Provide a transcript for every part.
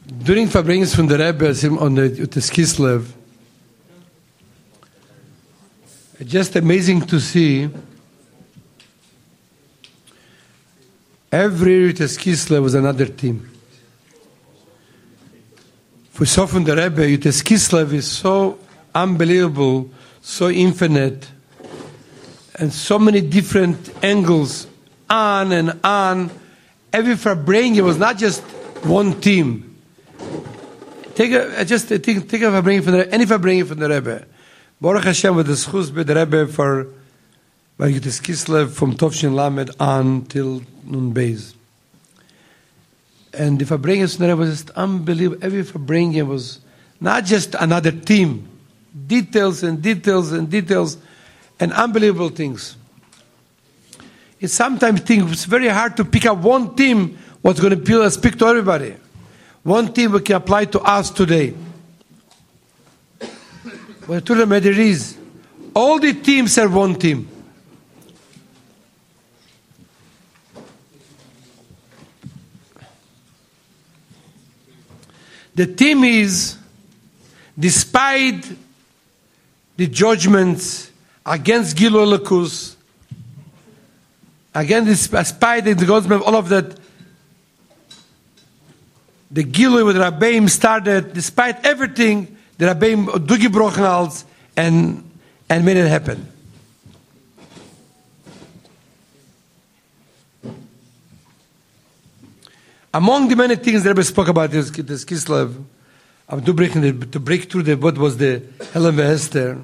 During Farbrengens from the Rebbe on the Kislev, it's just amazing to see every Kislev was another team. For so from the Rebbe, Kislev is so unbelievable, so infinite, and so many different angles, on and on. Every Farbrengen was not just one team. Take a Farbrengen from the any Farbrengen from the Rebbe. Baruch Hashem with the schus with the Rebbe for Yutis Kislev from Tovshin Lamed on till Nun Beis. And the Farbrengen from the Rebbe was just unbelievable. Every Farbrengen was not just another team. Details and details and details and unbelievable things. It's sometimes it's very hard to pick up one team what's going to speak to everybody. One team we can apply to us today. But the truth of the matter is, all the teams are one team. The team is, despite the judgments against Gilui Elokus, despite the judgment of all of that, the Gilui with Rabbeim started, despite everything, the Rabbeim Dugi Brochnals and made it happen. Among the many things the Rebbe spoke about this Kislev, to break through what was the Helen Esther.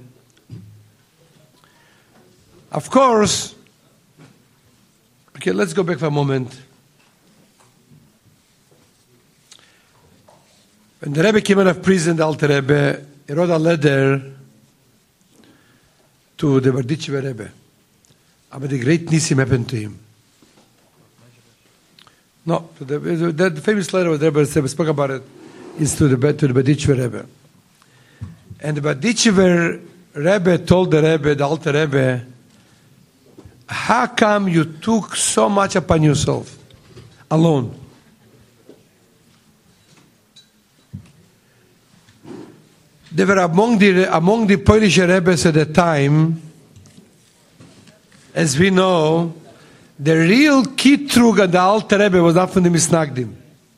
Of course, okay, let's go back for a moment. When the Rebbe came out of prison, the Alter Rebbe, he wrote a letter to the Berditchever Rebbe about the great Nisim happened to him. No, the famous letter the Rebbe spoke about it is to the Berditchever Rebbe. And the Berditchever Rebbe told the Rebbe, the Alter Rebbe, how come you took so much upon yourself, alone? They were among the Polish Rebbes at the time, as we know, the real Kitrug and the Alter Rebbe was not from the Misnagdim.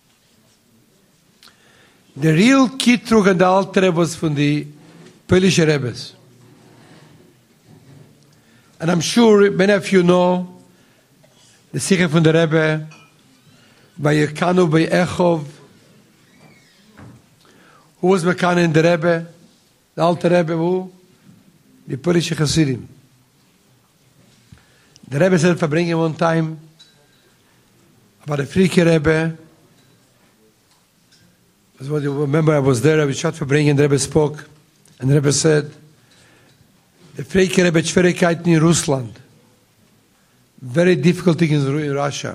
The real Kitrug and the Alter Rebbe was from the Polish Rebbes. And I'm sure many of you know the Sikha from the Rebbe, by Yekanu, by Echov. Who was Mekana in the Rebbe? The Alter Rebbe, who? The Polish Hasidim. The Rebbe said Farbrengen one time about a Friki Rebbe. Remember, I was there, I was shot Farbrengen, the Rebbe spoke, and the Rebbe said, the Friki Rebbe Schwierigkeiten in Russland. Very difficult thing in Russia.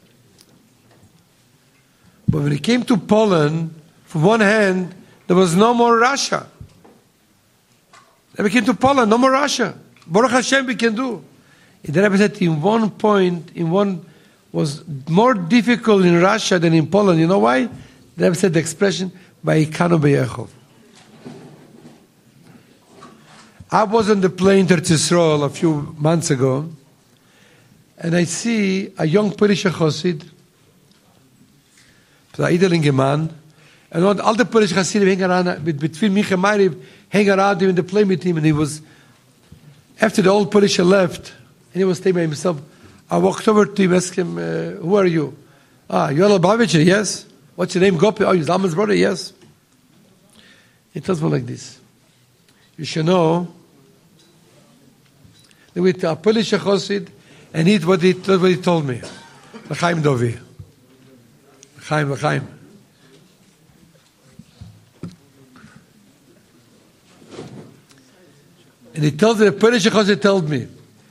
But when it came to Poland, from one hand, there was no more Russia. Then we came to Poland, no more Russia. Baruch Hashem we can do. The Rebbe said in one point, was more difficult in Russia than in Poland. You know why? The Rebbe said the expression, Vayikanu b'Yechov. I was on the plane to Eretz Yisrael a few months ago, and I see a young Polish Chassid, Eidelinger man, and all the Polish Hasidim hang around, between Mich and Ma'ariv, hang around him in the plane with him, and he was, after the old Polish left, and he was staying by himself, I walked over to him, asked him, who are you? Yoel Lubavitcher, yes. What's your name? Gopi? Oh, you're Zalman's brother, yes. He tells me like this. You should know, with a Polish Chassid, and he what he told me. L'chaim Dovi. L'chaim. And he tells the Polish Chassid told me,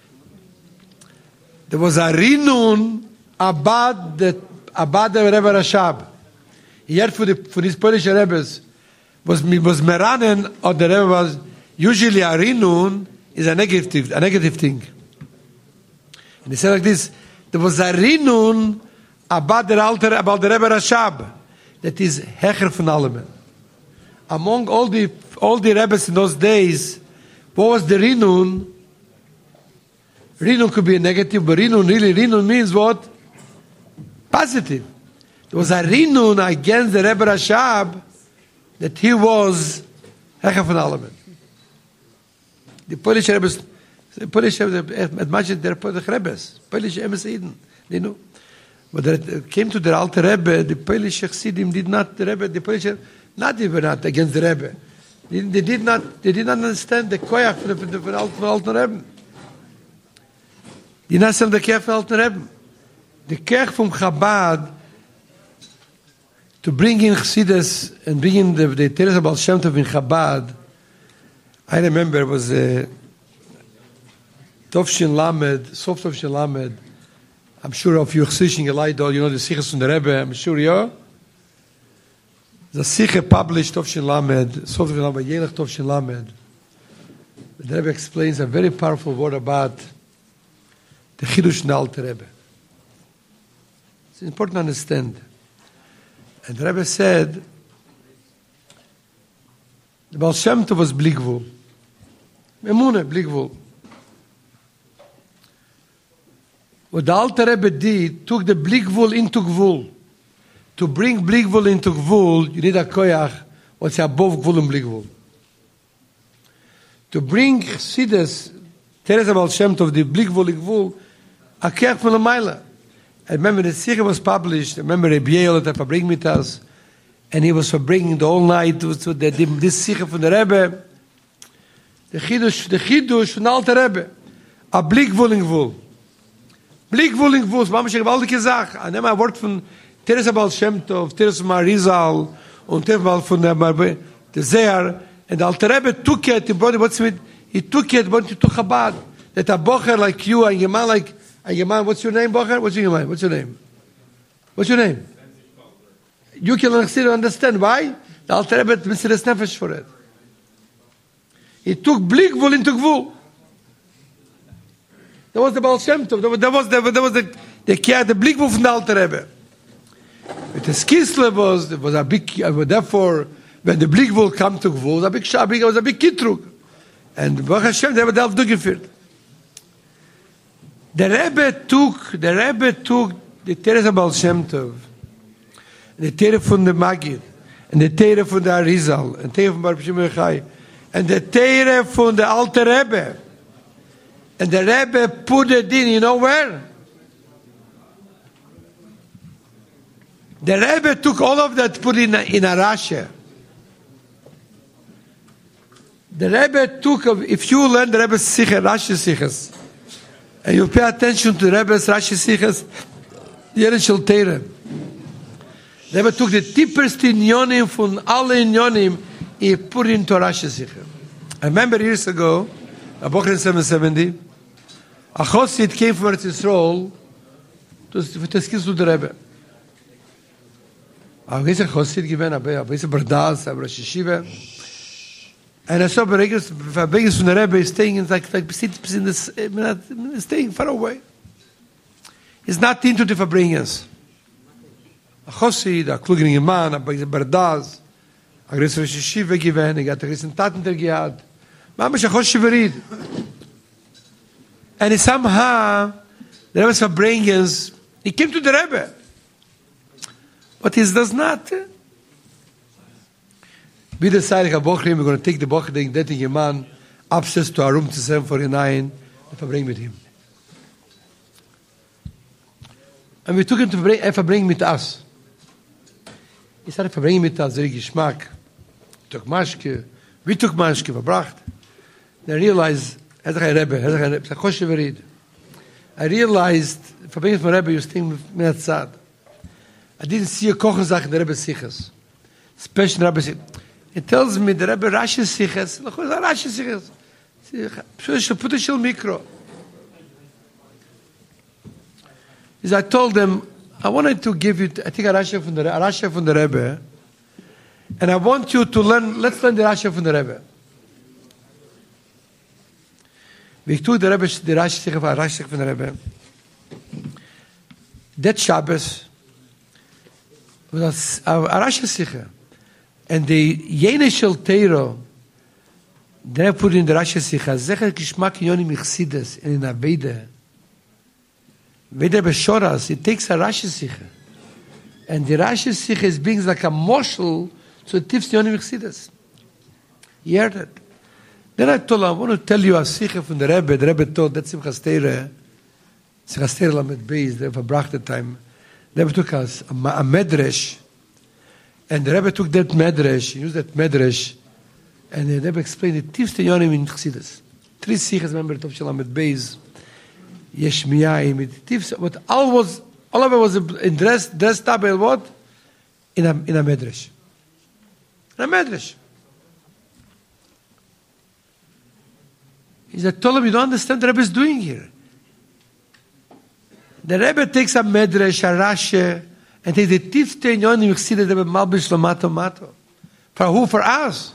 there was a Rinun Abad the Rebbe Rashab. He heard for these Polish Rebbes was Meranen, or the Rebbe was usually a Rinun is a negative thing. And he said like this: there was a Rinun about the Rebbe Rashab. that is Hecher von allem. Among all the Rebbes in those days, what was the Rinun? Rinun could be a negative, but Rinun means what? Positive. There was a Rinun against the Rebbe Rashab that he was Hecher von allem. The Polish Rebbes, as much as they're Polish Rebbes, Polish Emes Eden, they knew. But it came to the Alter Rebbe, the Polish Chassidim did not, the Polish, not even not against the Rebbe. They did not understand the koyach from the Alter Rebbe. They did not understand the koyach from the Alter Rebbe. The koyach from Chabad to bring in Chassidus and bring in the Teresa Baal Shem Tov in Chabad. I remember it was Tovshin Lamed, Sof Tovshin Lamed. I'm sure of you Chassidim Gelaidol, you know the Sichos from the Rebbe, I'm sure you. The Sikha published Tovshin Lamed, Sof Tovshin Lamed, Yelech Tovshin Lamed. The Rebbe explains a very powerful word about the Chidush in the Alter Rebbe. It's important to understand. And the Rebbe said, the Baal Shem Tov was Bligvul. Emunah, Bligvul. What the Alter Rebbe did, took the Bligvul into Gvul. To bring Bligvul into Gvul, you need a koyach, what's above Gvul and Bligvul. To bring Chassidus, Teresa Baal Shem Tov, the Bligvul in Gvul, a koyach from the Maila. I remember the Sikha was published, I remember Rabbi Yehuda that bring with us, and he was for bringing the whole night to this Sikha from the Rebbe, the Chidush from the Alter Rebbe, a Bligvul in Gvul. Bligvul in Gvul, Mama Sheikh gewaltige Sache. I nehme ein Wort von Teresa Baal Shem Tov, Teresa Marizal, und Teresa von der Zeher, and the Alter Rebbe took it, he took it, brought it to Chabad, that a bocher like you, a Yeman like, a Yeman, what's your name, bocher? What's your name? What's your name? What's your name? You can understand why? The Alter Rebbe Mr. Nefesh for it. He took Bligvul into Gvul. That was the Baal Shem Tov. That was the Bligvul from the Alter Rebbe. But the Skisle was a big, therefore, when the Bligvul come to Gvul, it was a big kitrug. And Baruch Hashem, they were delf durchgeführt. The Rebbe took the Teresa Baal Shem Tov, the Tere from the Magid, and the Tere from the Arizal, and the Tere from Baruch Shimon Yochai, and the Tere from the Alter Rebbe. And the Rebbe put it in, you know where? The Rebbe took all of that, put in a Rasha. The Rebbe took, if you learn the Rebbe's Sikha, Rashi Sikhas, and you pay attention to the Rebbe's Rashi Sikhas, the Yeren Shel Teire. The Rebbe took the deepest inyonim from all inyonim, he put it into Rashi Sikha. I remember years ago, a Bocher in 770, a Chossid came from Eretz Yisrael to skis to the Rebbe. A Chossid given a Bardas, a Rosh Yeshiva. And I saw Beregis from the Rebbe staying staying far away. He's not into the Fabringas. A Chossid, a Klugring man, a Bardas, a Rosh Yeshiva given, he got a recent Tatenter gehad. Mamash a Chossid Verid. And somehow, the Rebbe's Fabringas, he came to the Rebbe. But he does not. We decided we're going to take the Bocher, that man, upstairs to our room to 749, and bring with him. And we took him to bring with us. He started to bring with us, very Geschmack. Took Mashke, we took Mashke, verbracht. And I realized, I realized, verbringing from Rebbe, you staying with Tzad. I didn't see a Kochenzach in the Rebbe Sichas. Especially Rebbe Sichas. It tells me the Rebbe Rashi Sichas. Rashi Sichas. Put a shil mikro. I told them, I wanted to give you, I think a Rashi from the Rebbe. And I want you to learn, let's learn the Rashi from the Rebbe. We took the Rebbe, the Rashi from the Rebbe. That Shabbos, Das Rashi Sicha. And the Yene Shel Teiro, they put in the Rashi Sicha, Zecher Kishmak Yoni Michsides in Aveda. Veda Beshoras, it takes a Rashi Sicha. And the Rashi Sicha is being like a moshel to the Tifs Yoni Michsides. You heard it. Then I told him, I want to tell you a Sicha from the Rebbe told, that's Simchas Teire Lamed Beis, the Rebbe bracht the time. The Rebbe took us a Medrash, and the Rebbe took that Medrash, used that Medrash, and the Rebbe explained the Tifste Yonim in Chassidus. 3 Sichas, remember, Tov Shel Lamed Beis, Yesh Miyayim, Tifste, but all of it was dressed up in what? In a Medrash. In a Medrash. He said, told him, you don't understand what the Rebbe is doing here. The Rebbe takes a Medrash, a Rashi, and takes the Tifte Yonim Chassidus, the Rebbe Malbish Mato. For who? For us.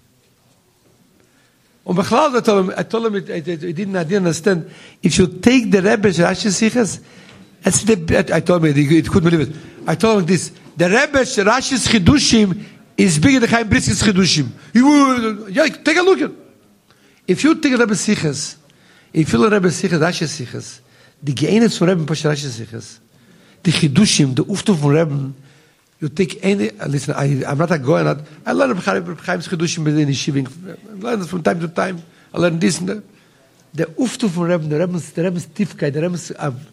And I told him, I didn't understand. If you take the Rebbe's Rashi Sichas, I told him, he couldn't believe it. I told him this, the Rebbe's Rashi's Chidushim is bigger than Chaim Britzky's Chidushim. Yeah, take a look at it. If you take Rebbe's Sichas, if you learn Rebbe's Sichas, Rashi Sichas, the Geinetz from Rebbe Pasha Rashi Sichas, the Chidushim, the Uftu from Rebbe, you take any, listen, I'm not a goy, I learn Chaim's Chidushim in Yeshiving. I learn it from time to time. I learn this and that. The Uftu from Rebbe, the Rebbe's Tifkai, the Rebbe's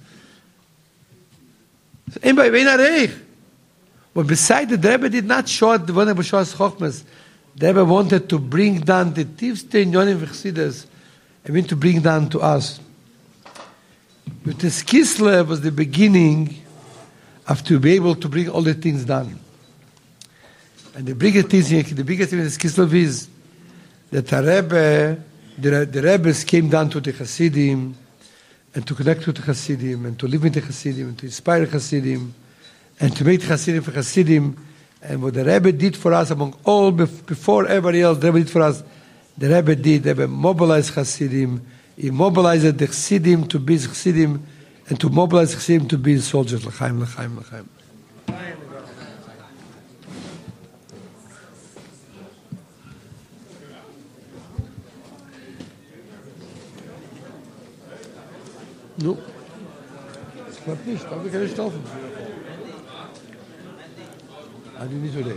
but besides the Rebbe did not show it when Rebbe shows Chochmas. The Rebbe wanted to bring down the Tifste Yonim V'Chsides, I mean to bring down to us. But the Kislev was the beginning of to be able to bring all the things down. And the biggest thing in the Kislev is that the Rebbes came down to the Hasidim and to connect with the Hasidim and to live with the Hasidim and to inspire Hasidim and to make the Hasidim for Hasidim. And what the Rebbe did for us among all, before everybody else, the Rebbe did for us, the Rebbe mobilized Hasidim. He mobilized the Chassidim to be Chassidim and to mobilize Chassidim to be soldiers. L'chaim, l'chaim, l'chaim. No. Das klappt nicht, da haben wir keine Staufen. Die nicht so leer.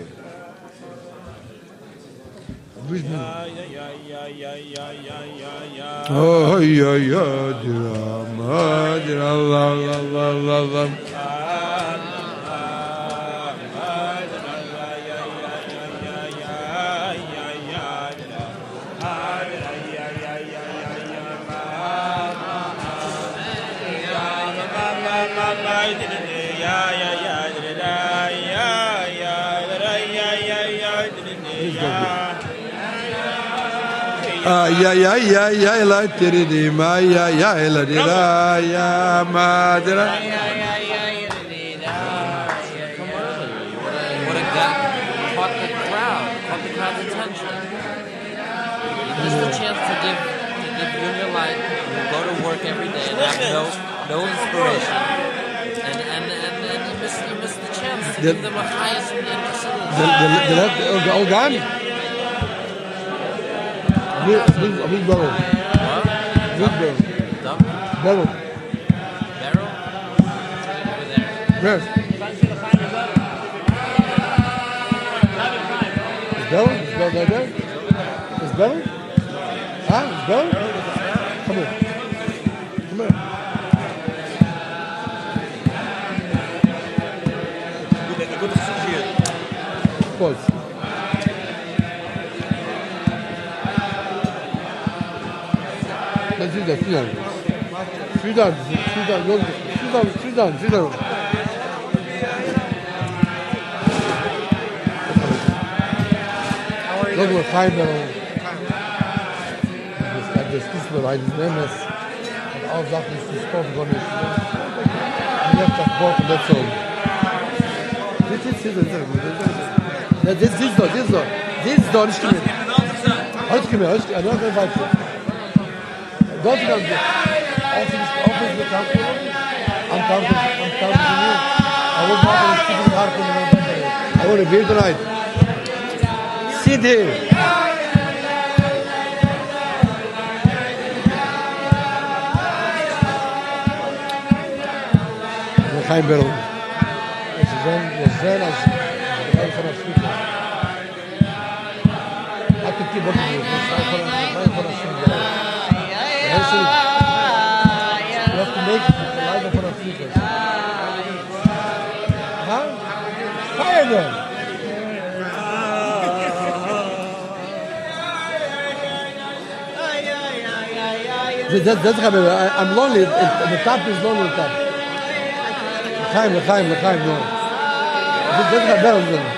Oh, ja, ja, Drama, la, la, la, la, la. Ya la tiridi ma ya la dira ya ma dira. What a guy caught the crowd's attention. This is the chance to give you your life, go to work every day and have no inspiration. And you miss the chance to give them a highest The organ. Big barrel. What? Big barrel. Barrel? Over there. Yes. Is barrel? Is barrel right there? Is barrel? Huh? Is barrel? Come here. Come here. Pode. Sit down. Look what Heimel. Das ist bereit, Nemes. Und auch Sachen ist gesprochen worden. Ich hab das Wort und das so. Das ist doch nicht mehr. Heute kommen wir, heute weiter. Dort dann auch bekannt am Tag, I was not going to speak in want a beer tonight. Sit here. Chaim Berl. We zijn als een van Afrika. Had ik die bokken niet. We zijn van Afrika. You have to make the life of Afrika. Huh? Fire them. That's I'm lonely. The top is lonely. Top. לחיים, no. זה תחבר על זה.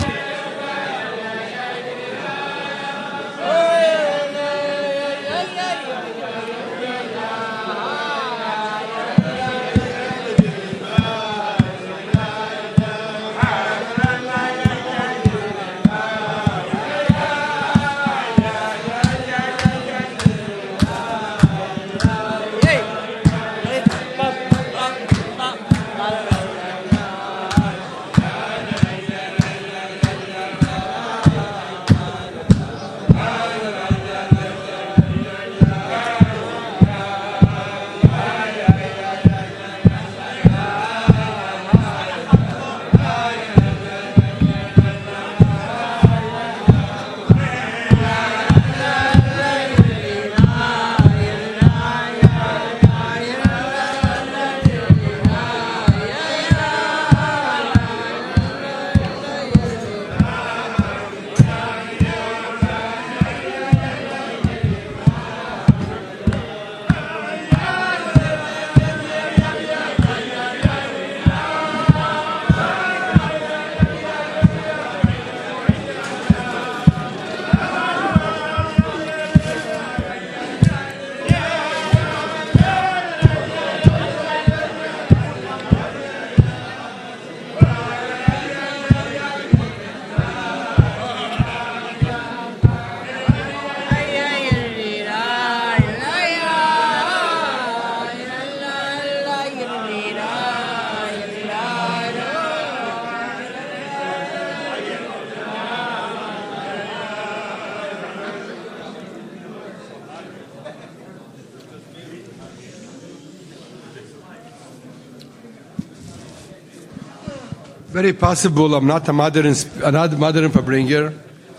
Very possible I'm not a modern Fabringer.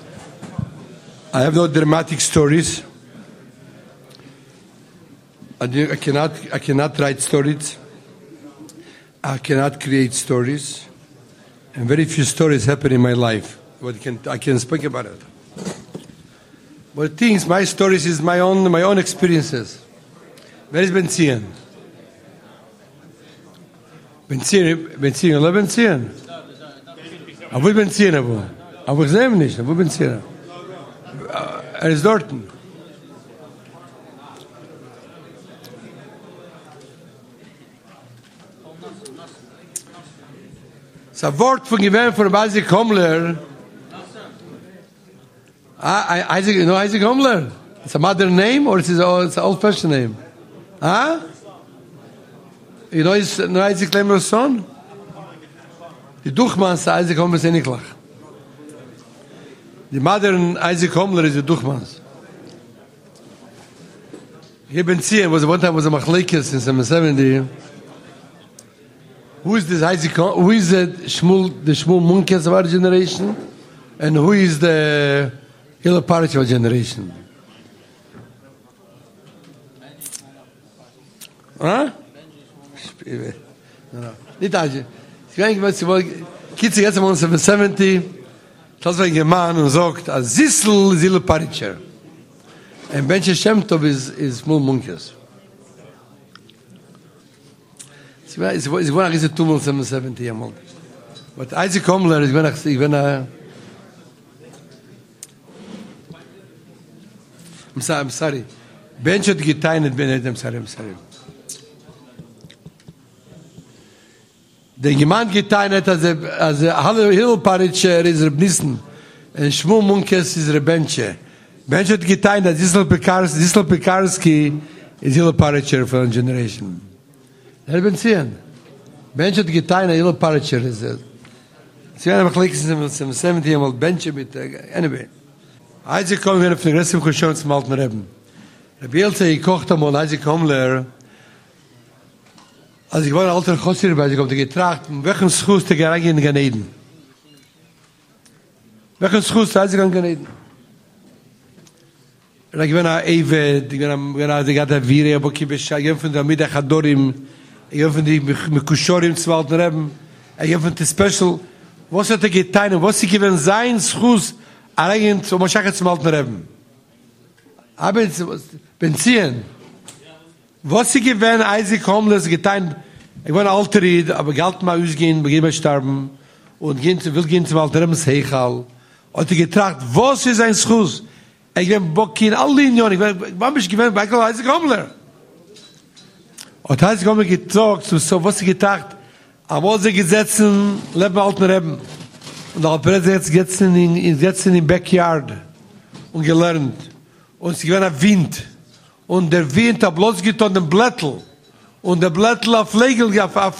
I have no dramatic stories. I cannot write stories. I cannot create stories. And very few stories happen in my life. But I can speak about it. But my stories is my own experiences. Where is Benzien? Benzien, oder Benzien? Aber Benzien, aber ich sehe ihn nicht, aber Benzien. Ist dort. Das ist ein Wort von Gewinn von Isaac Homler. Isaac Homler? It's a modern name or it's an old-fashioned name? Huh? You know Isaac Lemmer's son? Die Duchmans, Isaac Homler ist nicht gleich. Die modern Isaac Homler is the Duchmans. Hier Benzien one time was a Machlekes in 770. Who is this Isaac? Who is the Shmuel Munkes of our generation, and who is the Hillel Parich of our generation? Huh? No. Nicht Isaac. Kitzi jetzt mal 770. Das war ein Mann und sagt, a Zissel is Hillel Paricher. And Ben Shem Tov is Shmuel Munkes. It's going to 770 years old. But Isaac Homler is going to... I'm sorry. Ben should get tired. I'm sorry. The Gemand get tired as a Hillel Paritcher is Reb Nissen, and Shmuel Munkes is Reb Benche. Ben should get tired that Zissel Pekarski is Hillel Paritcher for a generation. Herr Benzien. Ben should get tired Hillel Paritcher is Sie werden aber gleich zum 70 Mal Benchen mit, anyway. Als ich komme, wenn ich von der Rest schon zum alten Reben. Der Bielse, ich kochte mal, als ich komme, als ich war ein alter Chosser, weil ich komme, die getracht, welchen Schuss der Gerang in Gan Eden? Welchen Schuss, als ich in Gan Eden? Und ich bin ein Eivet, ich bin ein Zegata Vire, aber ich bin von der Mittag Hadorim, ich bin von die Mekushorim zum alten Reben, ich bin von der Special, was hat getan, was sie gewinnen sein Schuss, allein zum Moschach zum alten Reben. Aber Benzin. Was sie gewinnen, als sie kommen, das getan, ich war ein alter Ried, aber Geld mal ausgehen, begeben sterben, und will gehen zum alten Rebens Heichal, und getracht, was ist ein Schuss? Ich bin Bock in alle Linien, ich war mich gewinnen, bei Gott, als sie kommen. Und als sie kommen, gesagt, so was sie gedacht, aber sie gesetzen, leben alten Reben. Und der Präsident jetzt in den Backyard und gelernt. Und sie gewinnen ein Wind. Und der Wind hat bloß getan den Blättel. Und der Blättel auf Fliegen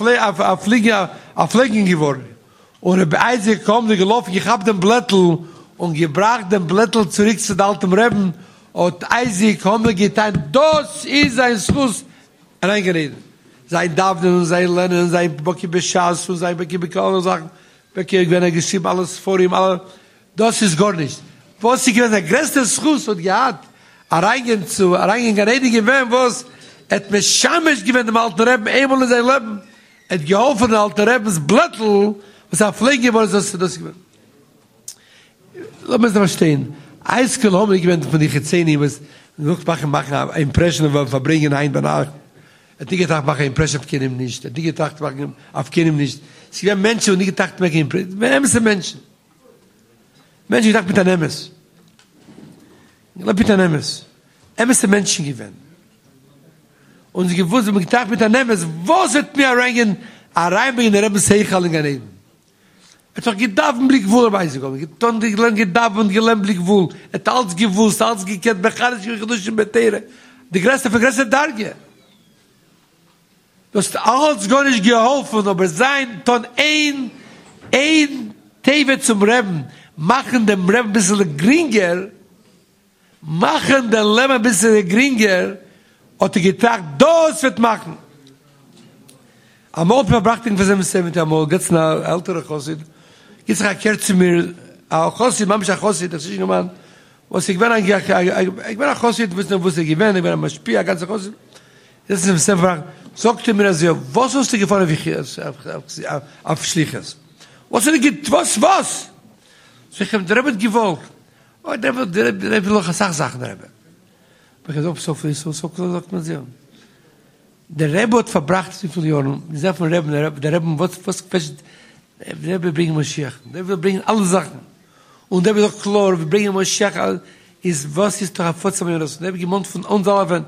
geworden. Und als sie kommen, gelaufen, ich habe den Blättel und gebracht den Blättel zurück zu den alten Reben. Und als sie kommen, getan, das ist ein Schuss. Reingeredet. Sein Davden und sein Lernen und sein Boki Beschaß und sein Boki Bekal und sagen, Boki, wenn geschrieben, alles vor ihm, alles. Das ist gar nicht. Was sie gewinnen, der größte Schuss und gehabt, reingehen gereden gewesen, was et mich schamisch gewinnen, dem alten Reben, einmal in sein Leben, et geholfen, der alten Rebens Blättel, was pflegen geworden ist, das gewinnen. Lass mich das verstehen. Eiskel haben wir gewinnen von den Chezeni, was noch machen, Impression, verbringen ein, danach. Die gedacht machen Impression auf keinem nicht. Die gedacht machen auf keinem nicht. Sie werden Menschen und die gedacht machen Impression. Wer sind Menschen? Menschen gedacht mit der Nemes. Mit der Nemes. Sind Menschen gewesen. Und sie gewusst, und gedacht mit der Nemes, wo sind mir reinbringen in der Rebens Heichal in Ganeden? Es war gedacht und Blick wohl dabei zu kommen. Gedacht und gelernt Blick wohl. Es hat alles gewusst, alles gekannt, mechanisch geduschen Betere. Die größte Darge. Das ist alles gar nicht geholfen, aber sein Ton ein Teve zum Reben, machen dem Reben ein bisschen geringer, machen den Leben ein bisschen geringer, und die getracht, das wird machen. Amol verbrachte ich für seine 70 Amol, jetzt eine ältere Chossid, jetzt erkehrt zu mir, a Chossid, Mamsch a Chossid, das ist nicht normal, was ich bin ein Chossid, wo sie gewinnt, ich bin ein Maschpia, ganz Chossid, jetzt ist es einfach, sagte mir also, was hast du gefahren auf Schliches? Was? So ich habe der Rebbe gewollt. Oh, der Rebbe will noch eine Sache, der Rebbe. Aber ich habe so sagt man so. Der Rebbe hat verbracht, so viele Jahre, ich sage von der Rebbe, was der Rebbe bringen Mashiach. Der Rebbe bringen alle Sachen. Und der Rebbe doch klar, wir bringen Mashiach, was ist doch ein Fotzam, der Rebbe gemeint von uns alle,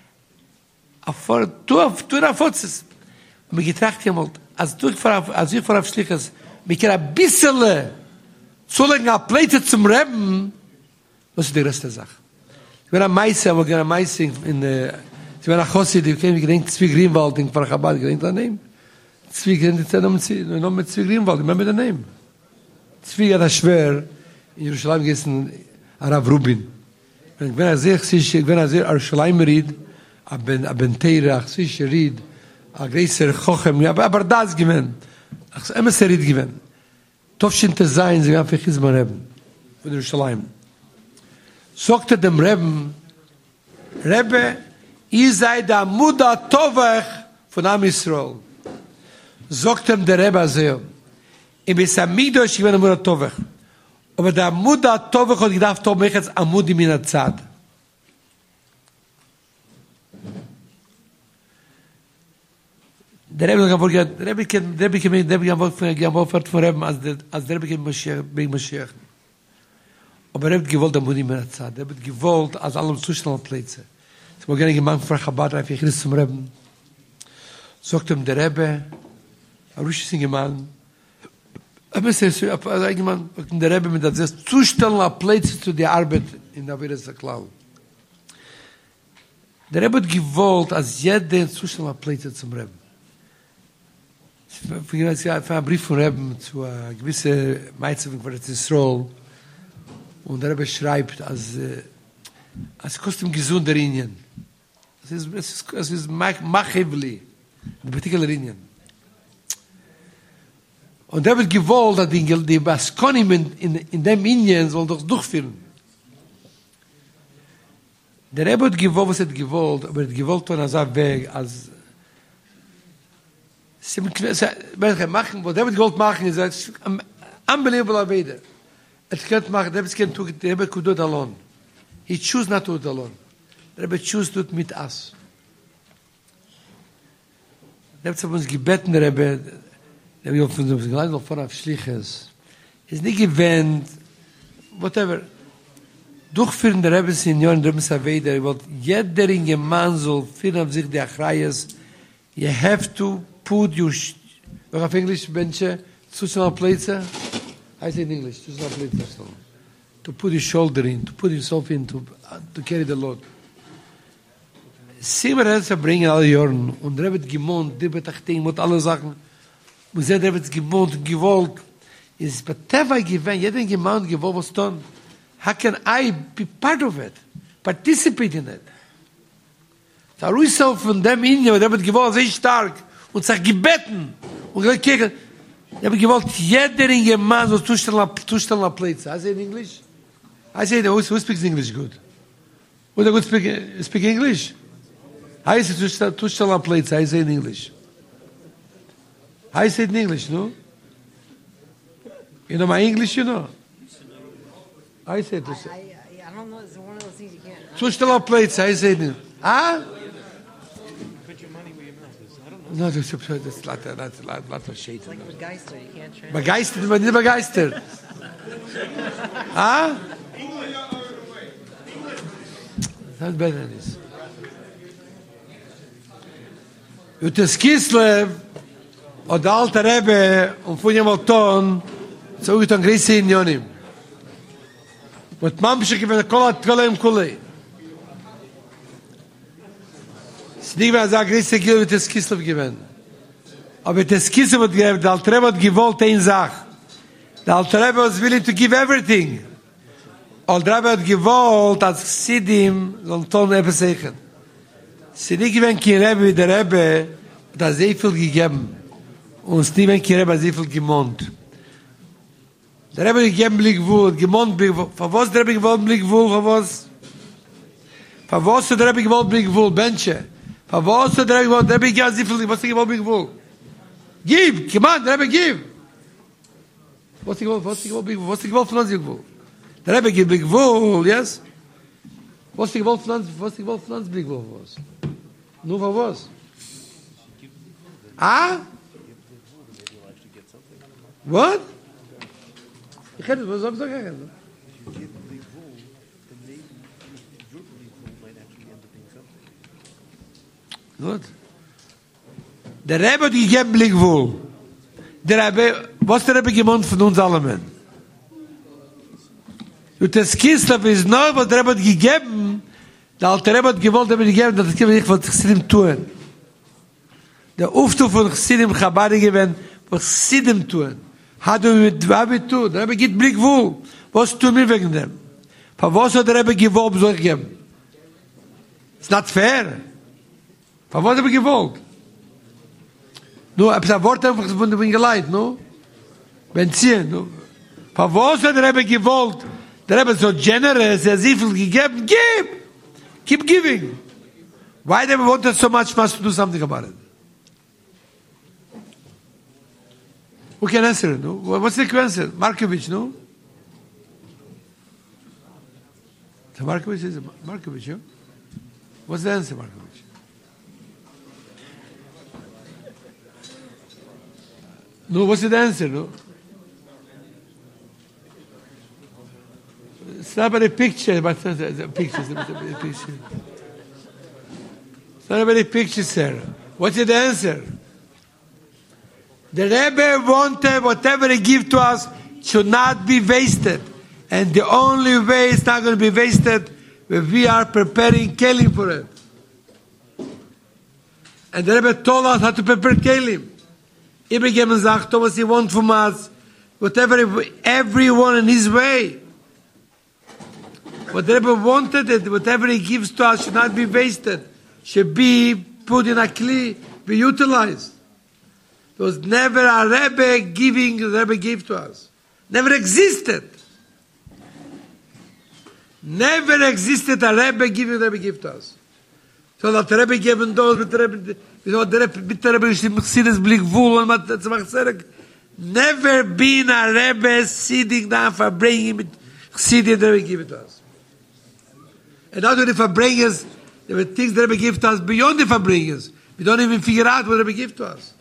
tu na Fotzes. Und mir getracht jemand, als ich vor auf Schliches, mir kann ein bisschen zu lange Pläte zum Reben, das ist die größte Sache. Ich bin ein Meister, aber ein Meister ich bin ein Chossid, ich gedenke Zwie Grünwald, in Parachabad, ich gedenke daneben. Zwie Grünwald, ich meine daneben. Zwie hat das schwer, in Jerusalem gegessen, Arav Rubin. Ich bin ein sehr Arschleimerid, aber Teirach, sich Ried, a greiser Chochem, aber das gewinnt. Ach, immer sehr Ried gewinnt. Tofschen te sein, sie haben für Chizma Reben, von Jerusalem. Sagte dem Reben, Rebbe, ihr seid der Muda Tovach von Am Yisrael. Sagte dem der Rebbe also, im Besamigdosh gewinnt der Muda Tovach. Aber der Muda Tovach hat gedacht, Tov mechitz Amudi min Azad. Der Rebbe von Rebbe, als der Rebbe bringt Mashiach. Aber Rebbe gewollt am Buni mehr Zeit. Rebbe gewollt, als allem Zustand Plätze. Es war gerne gemacht von Chabad, einfach ich zum Rebbe. Sagt ihm der Rebbe, Arush ist ein Gemann, aber es ist ein Gemann, der Rebbe mit das Zustand Plätze zu der Arbeit in der Welt der Klau. Der Rebbe hat gewollt, als jeder Zustand Plätze zum Rebbe. Ich habe einen Brief von Reben zu einer gewissen Meizung von der Zisrol. Und der Rebbe schreibt, als kostet gesunder Indien. Es ist machevli, in particular Indien. Und der wird gewollt, dass die Baskonim in dem Indien soll doch durchführen. Der Rebbe hat gewollt, was er gewollt, aber er hat gewollt, als er weg, als machen, was er gewollt machen, ist ein unbelievable Aveda. Es can't machen, der Rebbe could do it alone. He choose not to do it alone. Der Rebbe choose to do it mit us. Der Rebbe hat uns gebeten, der Rebbe hat uns gleich noch vor auf Schliches. Ist nicht gewähnt, whatever. Durchführen der Rebbe Senioren, der Rebbe Saveda, weil jeder in dem Mann soll führen auf sich die Achrayes. You have to put your, was auf Englisch, Benche, Zustand Plätze? I say in English, Zustand Plätze. To put your shoulder in, to put yourself in, to carry the load. Simmer hat es erbringen alle Jahren, und der Rebbe hat gemont, der Rebbe hat mit alle Sachen, und der Rebbe hat gemont und gewollt, ist bei Teva gewinnt, jeder gemont gewollt, was tun. How can I be part of it? Participate in it? Da ruhig so von dem Indien, der wird gewollt, sehr stark, und sagt gebeten, und gleich kicken, der wird gewollt, jeder in dem Mann, so zustellen auf Plätze. I say in English? I say, who speaks English good? Who the good speak English? I say, zustellen auf Plätze, I say in English. I say in English, no? You know my English, you know? I say to say. I don't know. It's one of those things you can't. Zustellen auf Plätze, I say in Ah? Put your money where your mouth is. I don't know. No, that's lot of shade. It's like begeistert. You can't translate. Begeistert, aber nicht begeistert. Ah? That's better than this. Jutes Kislev, und der alte Rebbe, und von jemal Ton, so geht an Grieße in Jonim. Und man beschickt, wenn Kola im Kulei. Es ist nicht mehr, als Grieße Gil, wird es Kislev gewinnt. Aber das Kislev wird gegeben, der alte Rebbe hat gewollt, ein Sach. Der alte Rebbe was willing to give everything. Und der Rebbe hat gewollt, als Sidim, sollen Ton etwas sagen. Es ist nicht gewinnt, kein Rebbe wie der Rebbe, hat sehr viel gegeben. Und es ist nicht gewinnt, kein Rebbe hat sehr viel gemont. Der Rebbe gegeben Blickwohl, gemont Blickwohl. Für was der Rebbe gewollt Blickwohl? Für was? Für was hat der Rebbe gewollt Blickwohl? Benche. Für was hat der Rebbe gewollt? Der Rebbe gegeben sehr viel, was hat er gewollt Blickwohl? Gib, come on, der Rebbe gib. Was hat er gewollt Blickwohl? Was hat er gewollt von uns Blickwohl? Der Rebbe gibt Blickwohl, yes? Was hat er gewollt von uns Blickwohl? Was? Nur für was? Ah? What? Ich hätte, was soll ich sagen? Gut. Der Rebbe hat gegeben Blickwohl. Der Rebbe, was der Rebbe gemont von uns allen? Und das Kislev ist neu, was der Rebbe hat gegeben, der alte Rebbe hat gewollt, der Rebbe gegeben, dass das nicht, was Chassidim tun. Der Aufruf von Chassidim Chabadi gewinnt, was Chassidim tun. Hat er mit Wabi tun. Der Rebbe gibt Blickwohl. Was tun wir wegen dem? Für was hat der Rebbe gewollt, soll ich geben? It's not fair. Für was hat er gewollt? Nur, ob es ein Wort einfach von dem Geleit, no? Benzin, no? Für was hat der Rebbe gewollt? Der Rebbe so generous, er sehr viel gegeben. Gib! Keep giving. Why the Rebbe wanted so much must to do something about it? Who can answer it? No? What's the answer? Markovich, no? So Markovich is Markovich, yeah? What's the answer, Markovich? No, what's the answer, no? It's not about a picture, but the picture. It's not about a picture, sir. What's the answer? The Rebbe wanted whatever he give to us should not be wasted. And the only way it's not going to be wasted when we are preparing kelim for it. And the Rebbe told us how to prepare kelim. Übergeben sagt, was he wants from us, whatever, everyone in his way. Whatever wanted it, whatever he gives to us should not be wasted, should be put in a kli, be utilized. There was never a Rebbe giving the Rebbe gave to us. Never existed. Never existed a Rebbe giving the Rebbe give to us. So that the Rebbe given those with the Rebbe, you know, the Rebbe Chassidus Blikvul and Tzemach Tzedek. Never been a Rebbe sitting down for bringing him Chassidus the Rebbe give it to us. And not only for bringers, there were things the Rebbe give to us beyond the Fabringers. We don't even figure out what the Rebbe give to us.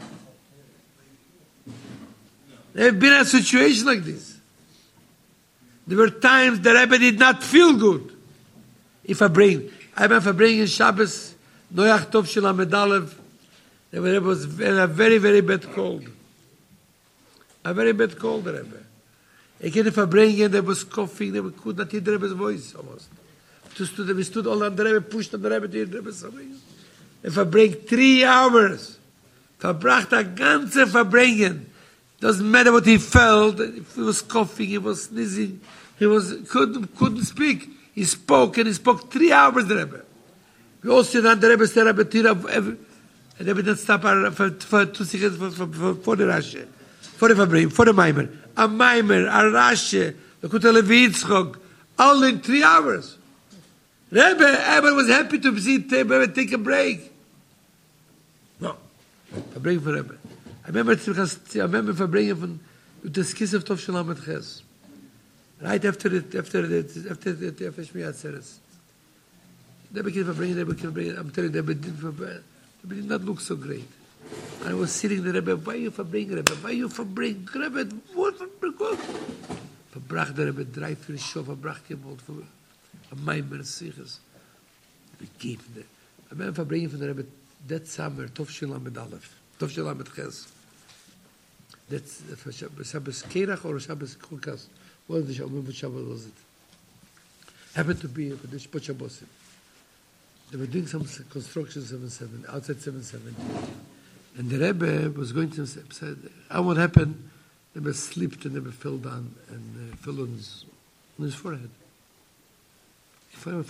There have been a situation like this. There were times the Rebbe did not feel good. I remember bringing Shabbos, Noach Tov Shel Amud Aleph, the Rebbe was in a very, very bad cold. A very bad cold, the Rebbe. He came for bringing, they was coughing, they could not hear the Rebbe's voice almost. We stood all on the Rebbe, pushed on the Rebbe to hear the Rebbe's voice. And verbring 3 hours. Verbracht a ganze verbringen. Doesn't matter what he felt. He was coughing, he was sneezing, he couldn't speak. He spoke 3 hours, the Rebbe. We all sit on the Rebbe, said Rebbe, and the Rebbe didn't stop for 2 seconds for the Rashi, for the Fabrim, for the Maimer. A Maimer, a Rashi, the Kuta Levi Yitzchok, all in 3 hours. Rebbe, everyone was happy to see Rebbe take a break. No, a break for Rebbe. I remember verbringen von das Kisef Tov Shel Amud Ches. Right after Shmiyat Seres. They began verbringen. I'm telling you, they did not look so great. I was sitting there, Rebbe, why you verbringen, Rebbe? Why you verbringen, Rebbe? What verbringen? Verbracht der Rebbe 3-4 Show, verbracht jemand für a Maimer Siches. We gave them. I remember verbringen von der Rebbe that summer, Tov Shel Amud Aleph, Tov Shel Amud Ches. That's Shabbos Kerach or Shabbos Chukas. What Shabbos was it? Happened to be for the Shabbosim. They were doing some construction 7-7, outside 7-7. And the Rebbe was going to say, what happened? The Rebbe slipped and the Rebbe fell down and fell on his forehead. He came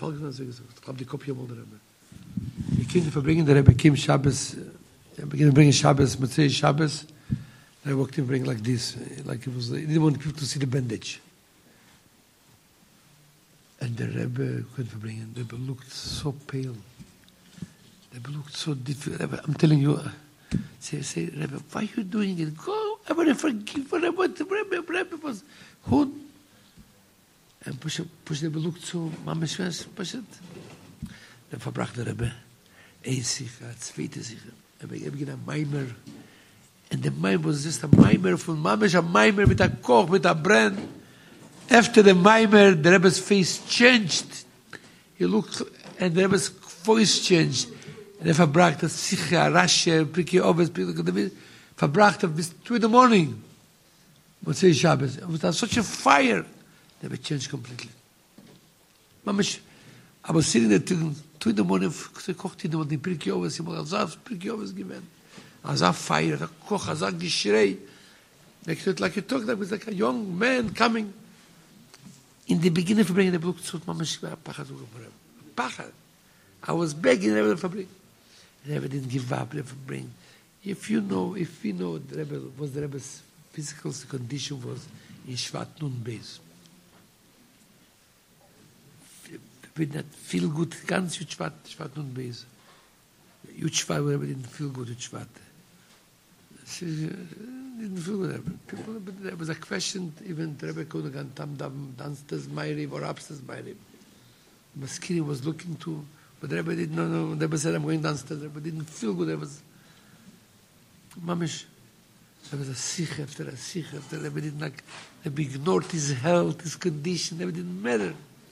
to verbringen, the Rebbe came Shabbos, began bringing Shabbos, Motzei Shabbos. I walked in, bring like this, like it was. He didn't want people to see the bandage. And the Rebbe couldn't bring it. The Rebbe looked so pale. The Rebbe looked so difficult. I'm telling you, say, Rebbe, why are you doing it? Go, I want to forgive Rebbe. The Rebbe was who? And push the Rebbe looked so, Mama push it. Then verbracht the Rebbe, ein Sicher, zweite Sicher. Rebbe began a Maimer. And the Maimer was just a Maimer from Mamish, a Maimer with a koch, with a brand. After the Maimer, the Rebbe's face changed. He looked, and the Rebbe's voice changed. And if verbracht a Sicha, Rashi, Priki Oves, verbracht bis 2 in the morning. Motzei Shabbos. It was such a fire. The Rebbe changed completely. Mamish, I was sitting there till 2 in the morning, kocht in the morning, Priki Oves, Priki Oves given. As a fire, a koch, as a gishrei. Like you talked, that was like a young man coming. In the beginning of bringing the book, I was begging the Rebbe for bring. The Rebbe didn't give up. Rebbe bring. If we know, the Rebbe was the Rebbe's physical condition was in Shvat Nun Beis. Did not feel good. Ganz Shvat Nun Beis. Yud Shvat, Rebbe didn't feel good. Yud Shvat. She didn't feel good. There was a question, even the Rebbe couldn't go downstairs Ma'ariv or upstairs Ma'ariv. Maskiri was looking to, but the Rebbe didn't know. The Rebbe said, I'm going downstairs. The Rebbe didn't feel good. There was Mamish. There was a sikh after a sikh after. The Rebbe didn't like, the Rebbe ignored his health, his condition. The Rebbe didn't matter.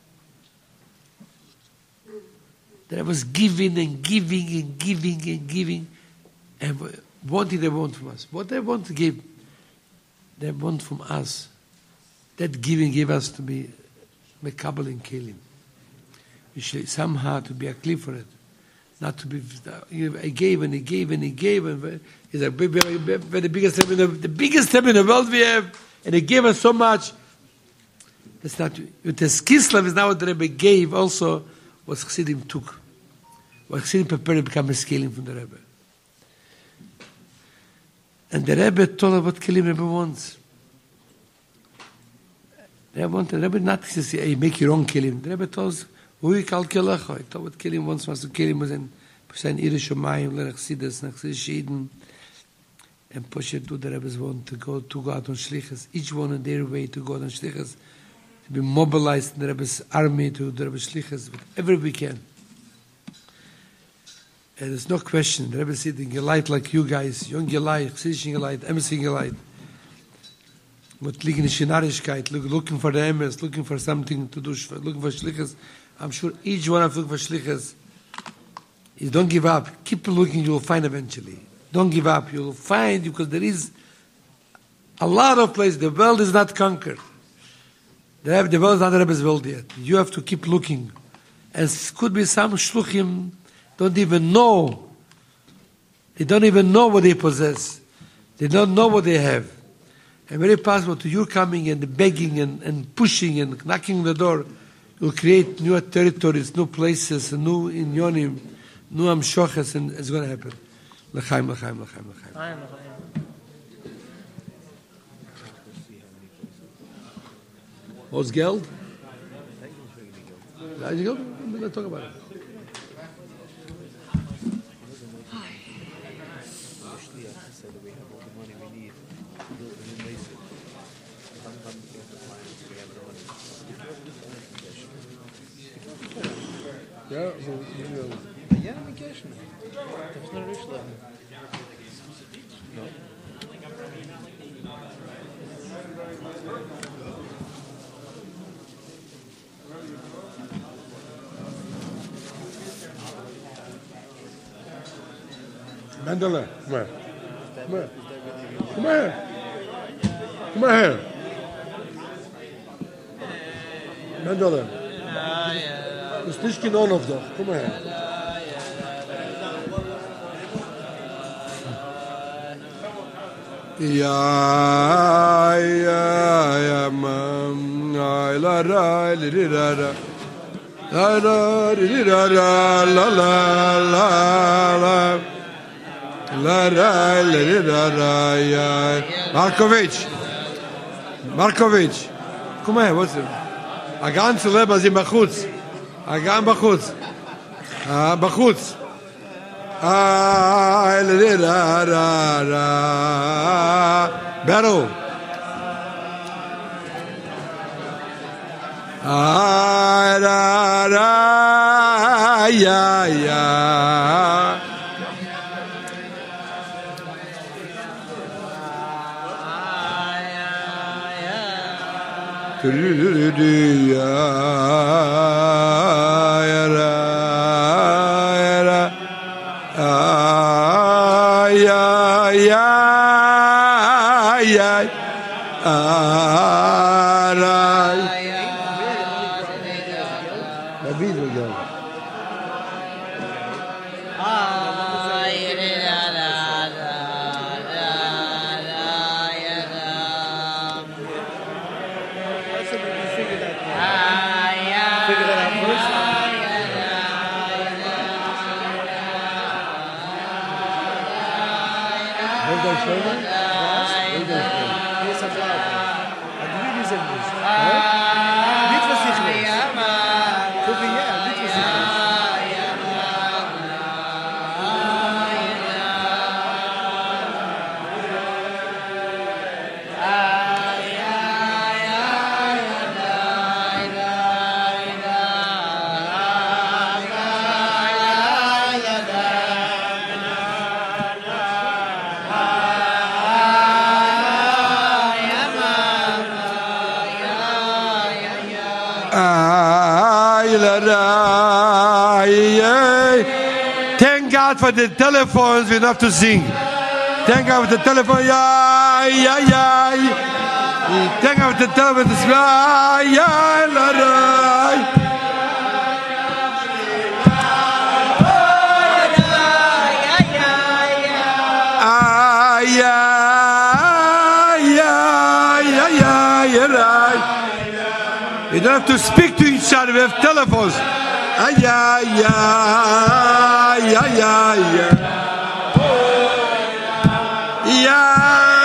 The Rebbe was giving and giving and giving and giving. And what did they want from us? What they want to give, they want from us. That giving gave us to be Mekabel and Kelim. We should somehow to be a clip for it. not to be. He gave and he gave and he gave, and he's like, we're the biggest Rebbe in the world we have, and he gave us so much. That's not. With the Kislev is not what the Rebbe gave. Also, what Chassidim took, what Chassidim prepared to become a scaling from the Rebbe. And the Rebbe told us what Kelim Rebbe wants. The Rebbe not to say, hey, make your own Kelim. The Rebbe told us, Hui kal kelecha. He told what Kelim wants to Kelim was in Irish Shomayim, Lerachsidus, Nachsidus Shiden. And Poshet do the Rebbe's want to go out on Shlichus. Each one in their way to go out on Shlichus. To be mobilized in the Rebbe's army to the Rebbe's Shlichus, whatever we can. And there's no question. The Rebbe said in Geleit like you guys, young Geleit, Chsidish Geleit, Emerson Geleit, with liegen in Shinarishkeit, looking for the Emes, looking for something to do, looking for Shlichus. I'm sure each one of you looking for Shlichus is don't give up. Keep looking, you will find eventually. Don't give up. You will find, because there is a lot of places. The world is not conquered. The world is not the Rebbe's world yet. You have to keep looking. And it could be some shluchim don't even know. They don't even know what they possess. They don't know what they have. And very possible to you coming and begging and pushing and knocking the door, you'll create new territories, new places, new inyonim, new amshoches, and it's going to happen. L'chaim, l'chaim, l'chaim, l'chaim. What's Geld? Let's talk about it. Ja, we cashen. Dat is naar Rusland. Mandela, come here. Come here. Come here. Come here. Mandela. Ist nicht genau auf doch. Komm mal her. Ja, mam. La la la la la la la la la la la la ja. Markovic. Komm her, was ist? A ganze Leben sind בחוץ. גם בחוץ. בחוץ. ברו. Thank God for the telephones, we don't have to sing. Thank God for the telephone, Thank God for the telephone, have to speak to each other. We have telephones. Ay, ay, ay, ay, ay, ay.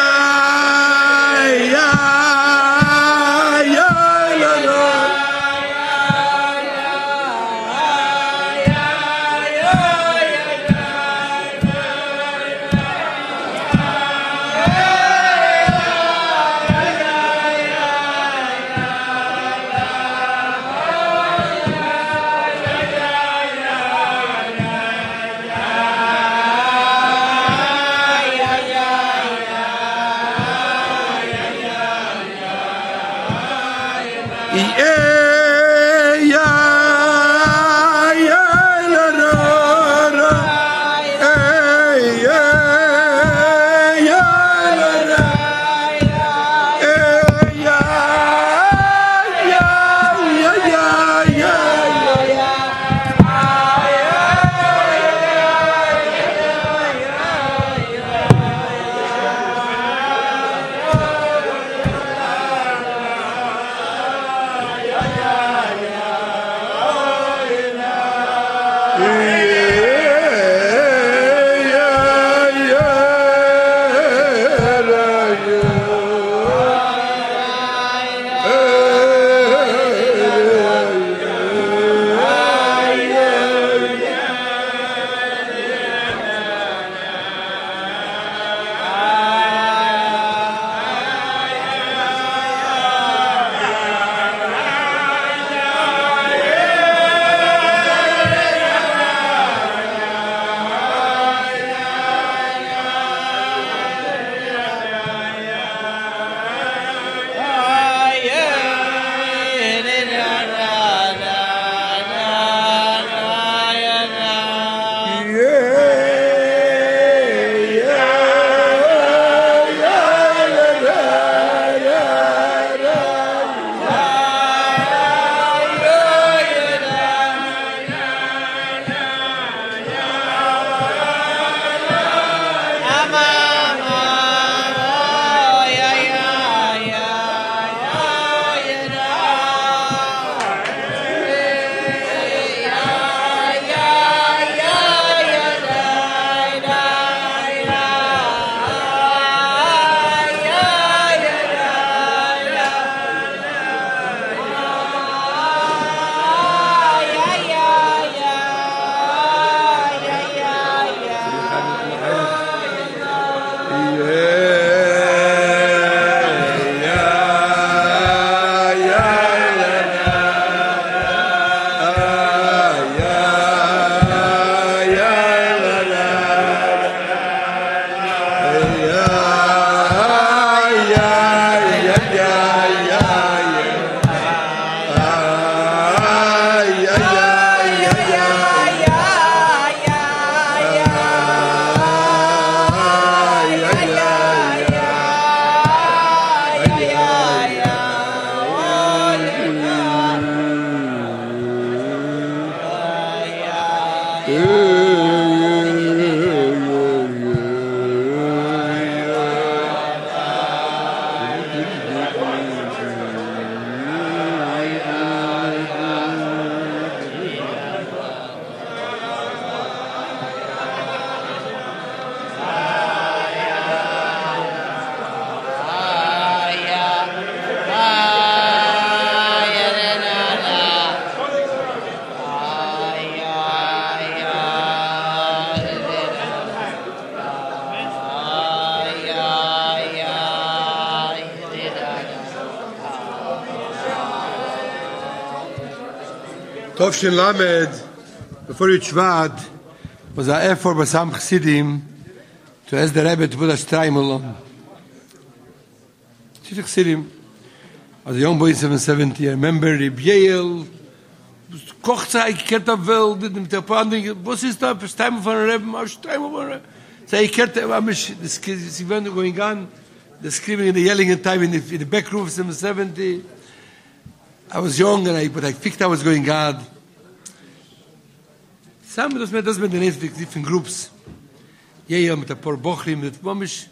Tovshin Lamed, before you Shvat, was an effort by some Chassidim to ask the Rebbe to put a streimel on. Shit Chassidim, as a young boy, 770, I remember Reb Yael, Kochzei, gekehrt auf Welt, mit der Panding, was ist da, streimel von Rebbe, streimel von Rebbe. So I gekehrt, sie were going on, the screaming and the yelling in time in the back room of 770. I was young, but I picked I was going on. Some of those med the names of different groups. Yeah, mit a paar Bochrim, mit Momish.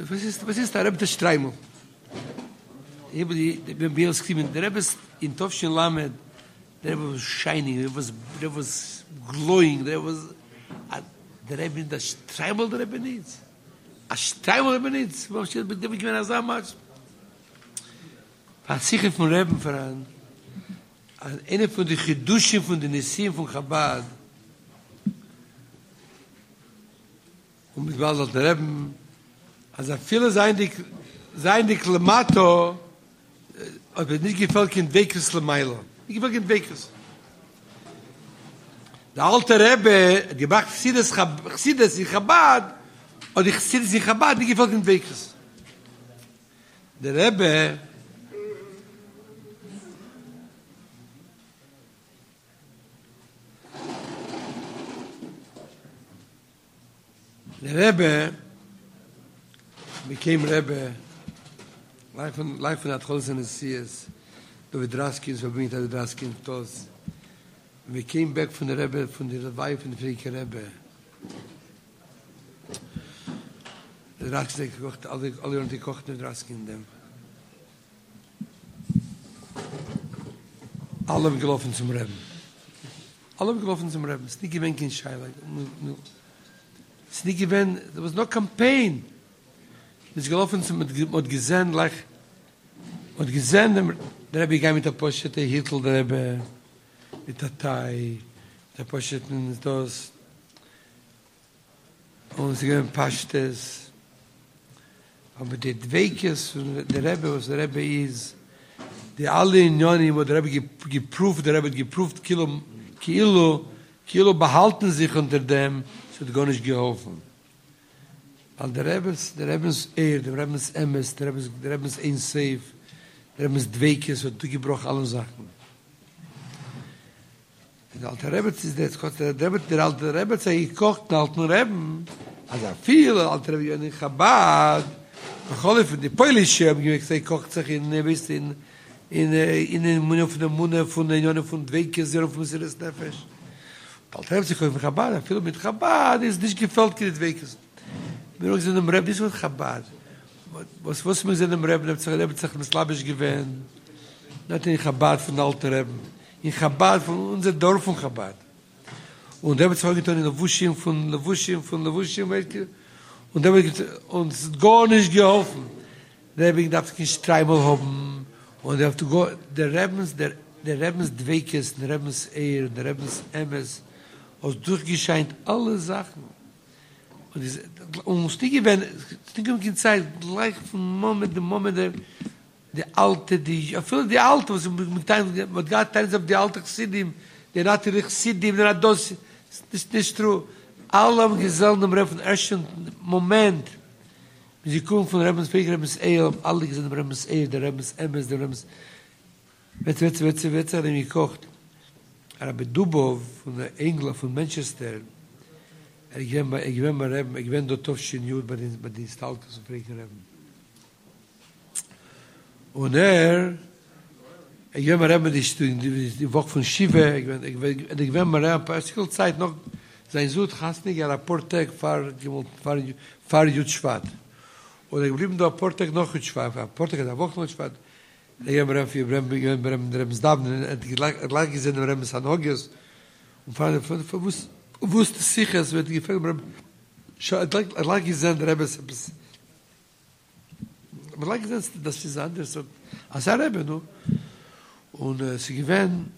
was ist der Rebbe der Streimel? Ich habe die Bibel geschrieben, der Rebbe ist in Tovshin Lamed, der Rebbe was shining, der was glowing, der Rebbe in der Streimel der Rebbe nicht. A Streimel der Rebbe nicht. Warum steht mit dem ich mir so much? Was sich von Rebbe voran, eine von den Chidushim von den Nessim von Chabad, und mit was der Rebbe, also viele seien die Klamato, aber nicht gefällt kein Weikes Lamailo. Nicht gefällt kein Weikes. Der alte Rebbe, die macht Chassidus in Chabad, und die Chassidus in Chabad, nicht gefällt kein Weikes. Der Rebbe, became Rebbe, life von Atcholis and Esias, David Raskins, we bring David Raskins to us. We came back from the Rebbe, from the wife and the Frike Rebbe. The Raskins gekocht, alle Jahre gekocht mit Raskins dem. Alle haben gelaufen zum Rebbe. Alle haben gelaufen zum Rebbe. Es ist nicht gewinnt kein Scheile. Es ist nicht gewinnt, there was no campaign. Es ist gelaufen mit gesehen, und gesehen, der Rebbe ging mit der Poshet, der Hitler, der Rebbe, mit der Tai, der Poshet, und das, und sie gehen Pashtes, aber die Dweikes, der Rebbe, was der Rebbe ist, die alle Unionen, wo der Rebbe geprüft, Kilo behalten sich unter dem, es hat gar nicht geholfen. Weil der Rebbe's Ehr, der Rebbe's Emes, der Rebbe's Ein Seif, der Rebbe's Dweikes, hat durchgebrochen alle Sachen. Der alte Rebbe ist der alte Rebbe hat sich gekocht, den alten Rebbe, also viele alte Rebbe, in Chabad, von die Polische, haben gesagt, kocht sich in den Munde von der Union von Dweikes, von Mesiris Nefesh. Der alte Rebbe sich gekocht in Chabad, viele mit Chabad, ist nicht gefällt, die Dweikes. Wir haben gesagt, im Rebbe ist mit Chabad. Was wir gesagt, im Rebbe, der Rebbe sich mit Slavisch gewähnt. Nicht in Chabad von der alten Rebbe. In Chabad, von unserem Dorf von Chabad. Und der Rebbe sich getan in Levushim, und der Rebbe uns gar nicht geholfen. Der Rebbe darf kein Streimel haben. Und er hat der Rebbe's Dweikes, der Rebbe's Eir, der Rebbe's Emes, aus durchgescheint alle Sachen. Und die gewinnen, die gewinnen Zeit, gleich vom Moment, die Alte, die Alte, was mit Teils auf die Alte Chassidim, die natürlich Chassidim, die das ist nicht true. Alle haben gesehen, im Rebbe von ersten Moment, sie kommen von Rebbe's Frick, Rebbe's Eil, alle gesehen, Rebbe's Eil, der Rebbe's Emes, der Rebbe's, wird er gekocht. Rabbi Dubov von der England, von Manchester, ich bin dort auf Schinyut bei den Stalkers und Frick Rebbe. Und ich bin mal die Woche von Shiva, ich bin mal ein paar Zeit noch, sein Sohn Chasnik, ein Rapportag fahr Jut Shvat. Und ich blieb da ein Portag noch Jut Shvat, ein Portag eine Woche noch Shvat. Ich bin mal ein Rebens Davnen, gleich gesehen im Rebens Hanogios, und wusste sicher, es wird gefällt mir, ich lag gesehen, der Rebens, aber like das ist anders als er Rebbe, no? Und sie gewähnen,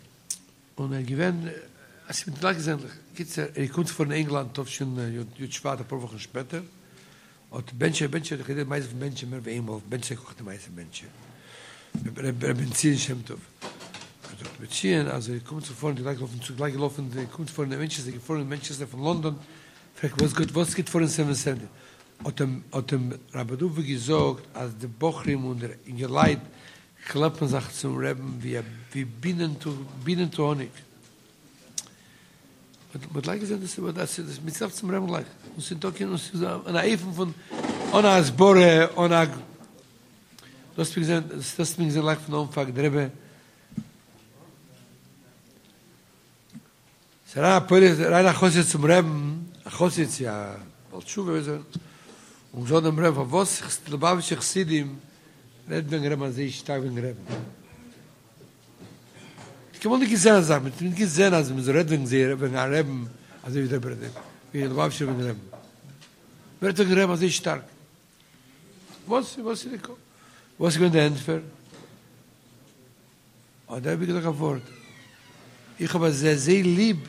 als ich mit der gesehen, kommt von England, auf schon Jutschwad, ein paar Wochen später, und Benche, ich rede meistens von Benche, mehr wie einmal, Benche kocht die meisten Benche. Benzin Shemtov. Benzin, also ich komme zuvor, gleich gelaufen, ich komme von den Menschen, ich gefahren in Manchester von London, fragt, was geht vor in 770? Hat dem Rabbaduwe gesagt, als der Bochrim und der Ingeleit klappen sich zum Reben wie Bienen zu Honig. Und gleich gesagt, das ist mit selbst zum Reben gleich. Und sind doch in einer Eifen von Ona Asbore, Ona... Das ist mir gesehen, gleich von Anfang, der Rebbe... Es war ein Achositz zum Reben, Achositz, ja, Baltschuwe, Und so dem Rebbe, was ich Lubavitcher Chassidim, red wegen Rebbe, sehr stark wegen Rebbe. Ich kann nicht gesehen sagen, ich habe nicht gesehen, als wir so reden wegen Rebbe, also wie der Rebbe, wie Lubavitcher wegen Rebbe. Wer wegen Rebbe, sehr stark. Was ist der Entfer? Und da habe ich gesagt ein Wort. Ich habe sehr lieb.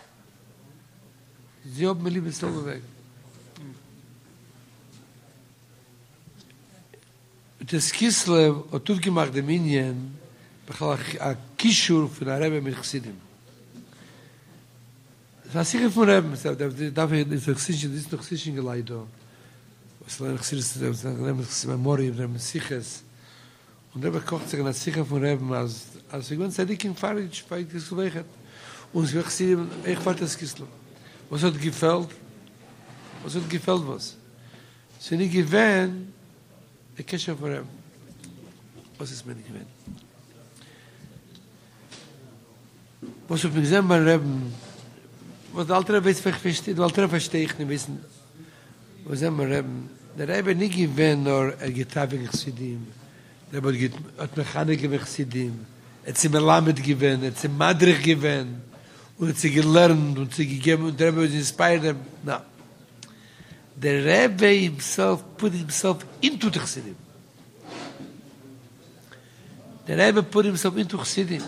Sie haben mir lieb ins Leben weg. Das Kislev hat tut gemacht dem Indien, a Kishur von der Rebbe mit Chassidim. Das war sicher von Rebbe, dafür ist noch Chassidim geleitet. Was lernen Chassidim, das lernen Memorie, lernen Siches. Und Rebbe kocht sich an der Sicher von Rebbe, als wir ganz ehrlich in Farid, weil ich das gelegt. Und sie Chassidim, ich war das Kislev. Was hat gefällt? Was? Sie nicht gewähnt, der Kescher von ihm. Was ist mir nicht gewähnt? Was hat mir gesehen bei Reben, was der alte Rebbe versteht, der alte Rebbe verstehe ich nicht wissen, was haben wir Reben, der Rebbe nicht gewähnt, nur Gitarre in Chassidim, der Rebbe hat Mechanik in Chassidim, hat sie Melamed gewähnt, hat sie Madrich gewähnt, und hat sie gelernt, und sie gegeben, und der Rebbe was inspired, na. Der Rebbe himself put himself into the Chassidim. Der Rebbe put himself into Chassidim.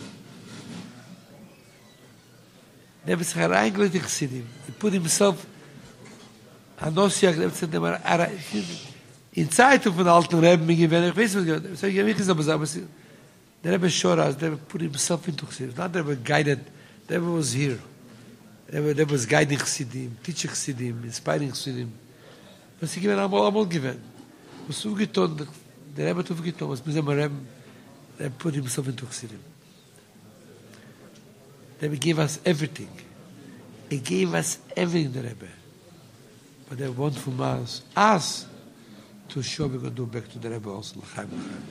Der Rebbe sich hereingelegt in Chassidim. He put himself Anosiak, in Zeitung von alten Rebbe, ich weiß was, ich weiß nicht, aber der Rebbe Shoraz, der Rebbe put himself into Chassidim. Not der Rebbe guided, der Rebbe was here. Der was guiding Chassidim, teaching Chassidim, inspiring Chassidim. Was ich einmal gewinnt. Was du getan, der Rebbe hat getan, was müssen wir Rebbe, der put himself into Chassidim. The Rebbe gave us everything. He gave us everything, the Rebbe. But they want from us to show we're going to do back to the Rebbe also. Chaim.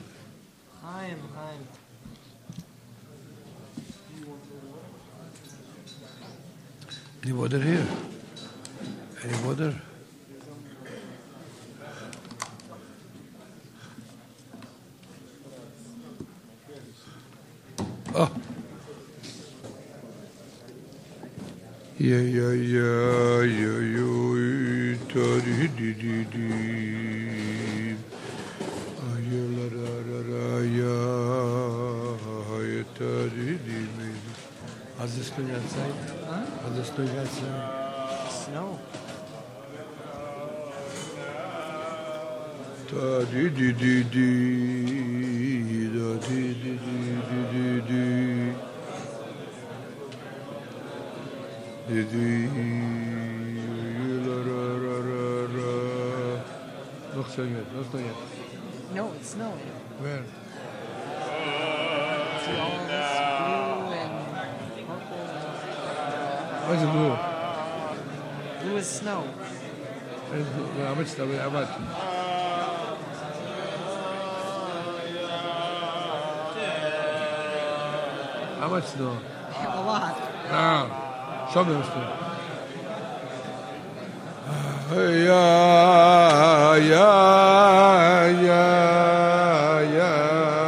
Any water here? Any water? Oh. Yeah, How's this doing outside? Huh? How's this doing outside? Snow. Noch so yet. No, it's snowing. Where? See all this blue and purple. Where's the blue? Blue is snow. How much? How much? How much snow? A lot. No. Show me what's yeah.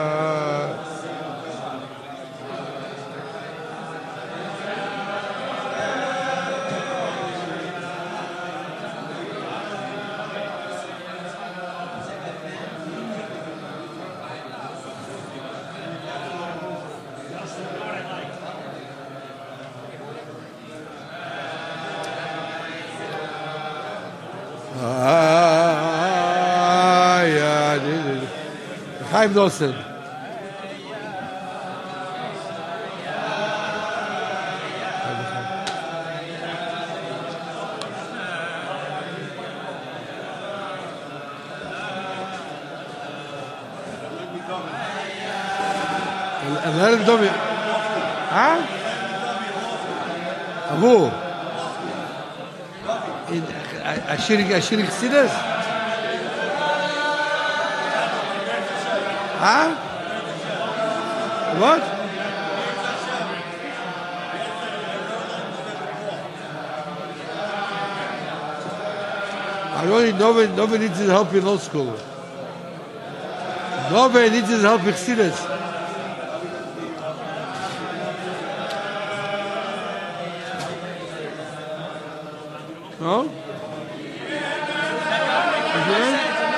Chaim Nosson. الهرب دومي ها ابوه اشيرك سيدس ها what Nobody needs his help in law school. Nobody needs his help in Chassidus. No? Okay?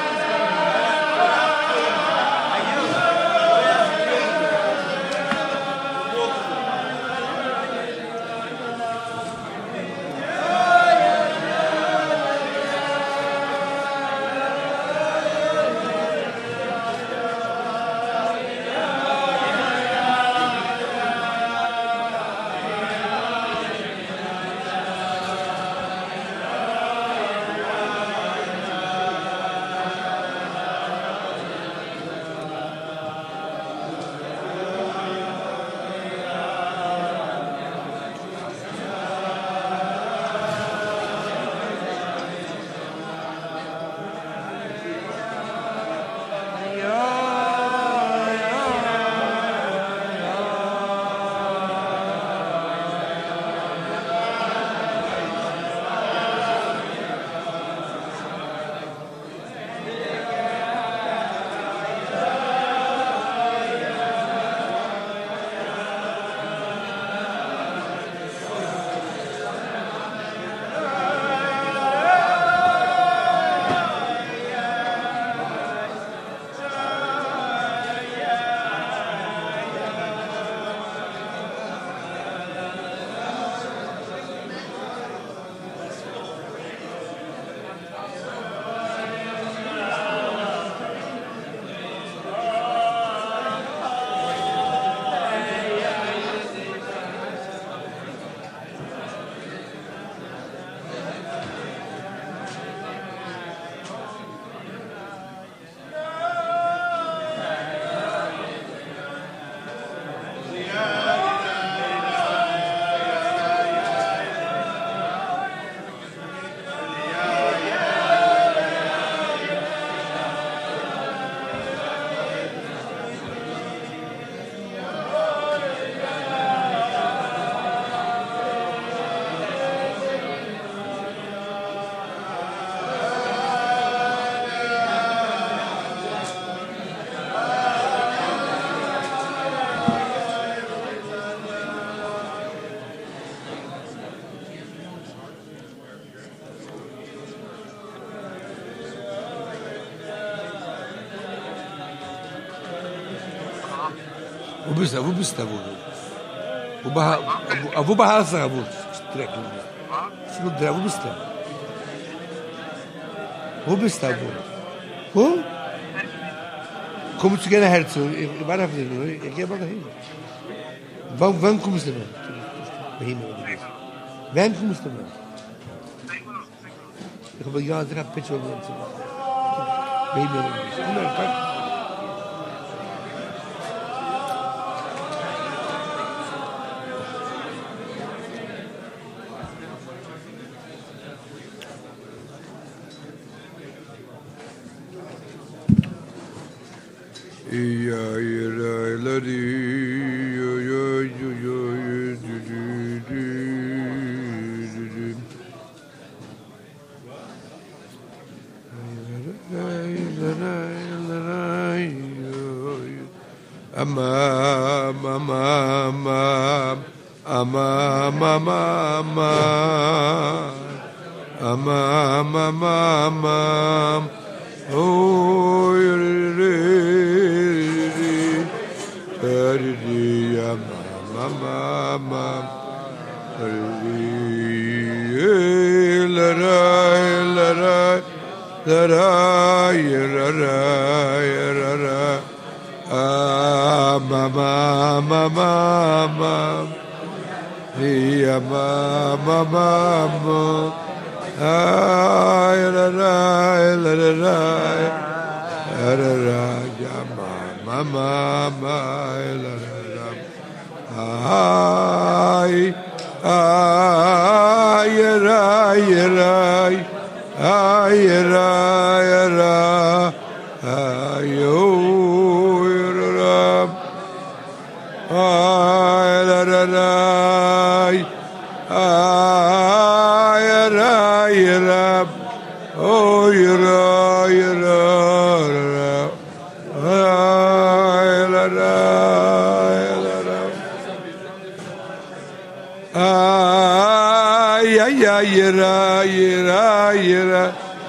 Wo bist du? Wo behalst du? Wo bist du? Wo bist du? Wo? Kommst du gerne her zu? Ich war auf den, ich gehe mal dahin. Wann kommst du denn? Wann kommst du denn? Ich habe ja 3 Pitcher. Oh yira, yira, yira.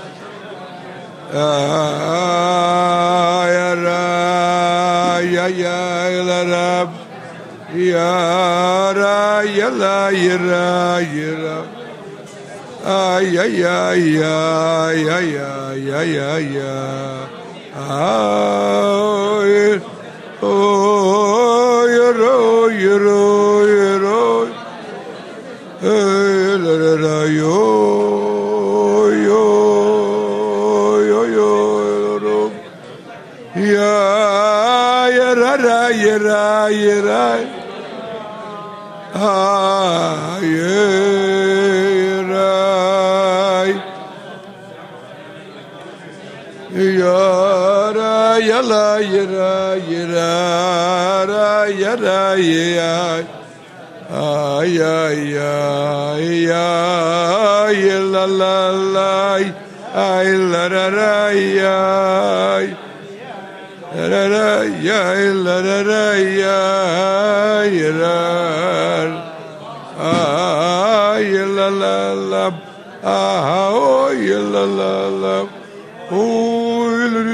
Yira, ya, ya, yira, yira, yira, yira, yira. Ay, ay, ay, ay, ay, ay, ay, ay, ay. Oh, yiro, yiro, yiro. La, la, la, yo, yo, yo, yo, yo. Ya, ya, ra, ra, ya, ra, ya, ra. Ah, yeah, right. Yara, yala, yara, yara, yara, yara. Ay, ay, ay, ay, la, la, la, ay, la, la, la, ay. La, la, ya, la, la, la, ya, yara. Ay, la, la, la, ah, oh, la, la, la. Oh,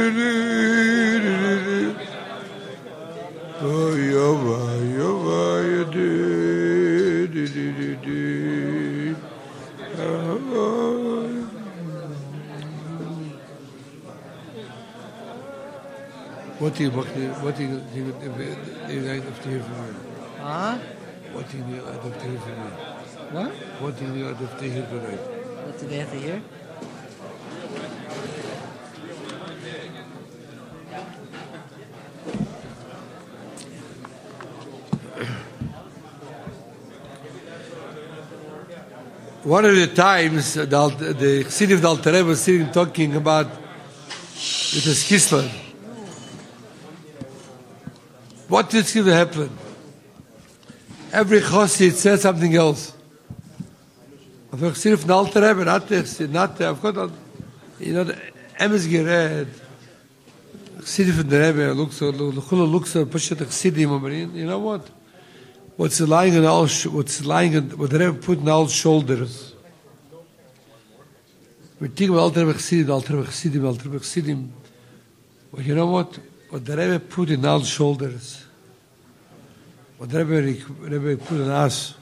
what do you like to hear from me? Huh? What do you like to hear from me? What? What do you like to hear from me? What do they have to hear? One of the times, the city of the Alter Rebbe was sitting talking about with the Kislev. What did happen? Every Chassid said something else. Of the city of the Alter Rebbe, not I've got, you know, the Emes Gered, city of the Rebbe looks at Pushat Chassidim. You know what? What's lying on all, what the Rebbe put on all shoulders. We think about Alter Rebbe Chassidim. Well, you know what? What the Rebbe put in all shoulders. What the Rebbe put on us.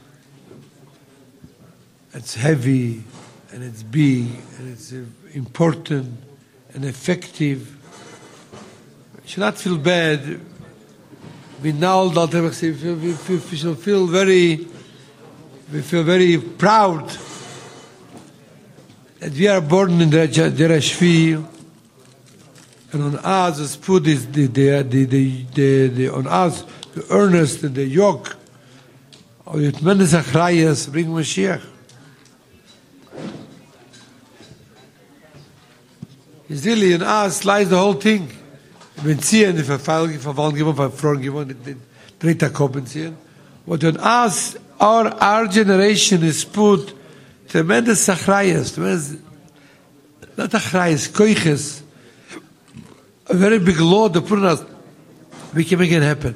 It's heavy, and it's big, and it's important, and effective. You should not feel bad. We now we feel very proud that we are born in the Shvi, and on us is put on us the earnest and the yoke of the tremendous achrayas bring Mashiach. It's really in us lies the whole thing. Wenn ziehen, die Verfall gewonnen, Verfroren gewonnen, die dritte Koppen ziehen. What on us, our generation is put tremendous achrayas, not achrayas, koiches, a very big load to put on us. We can make it happen.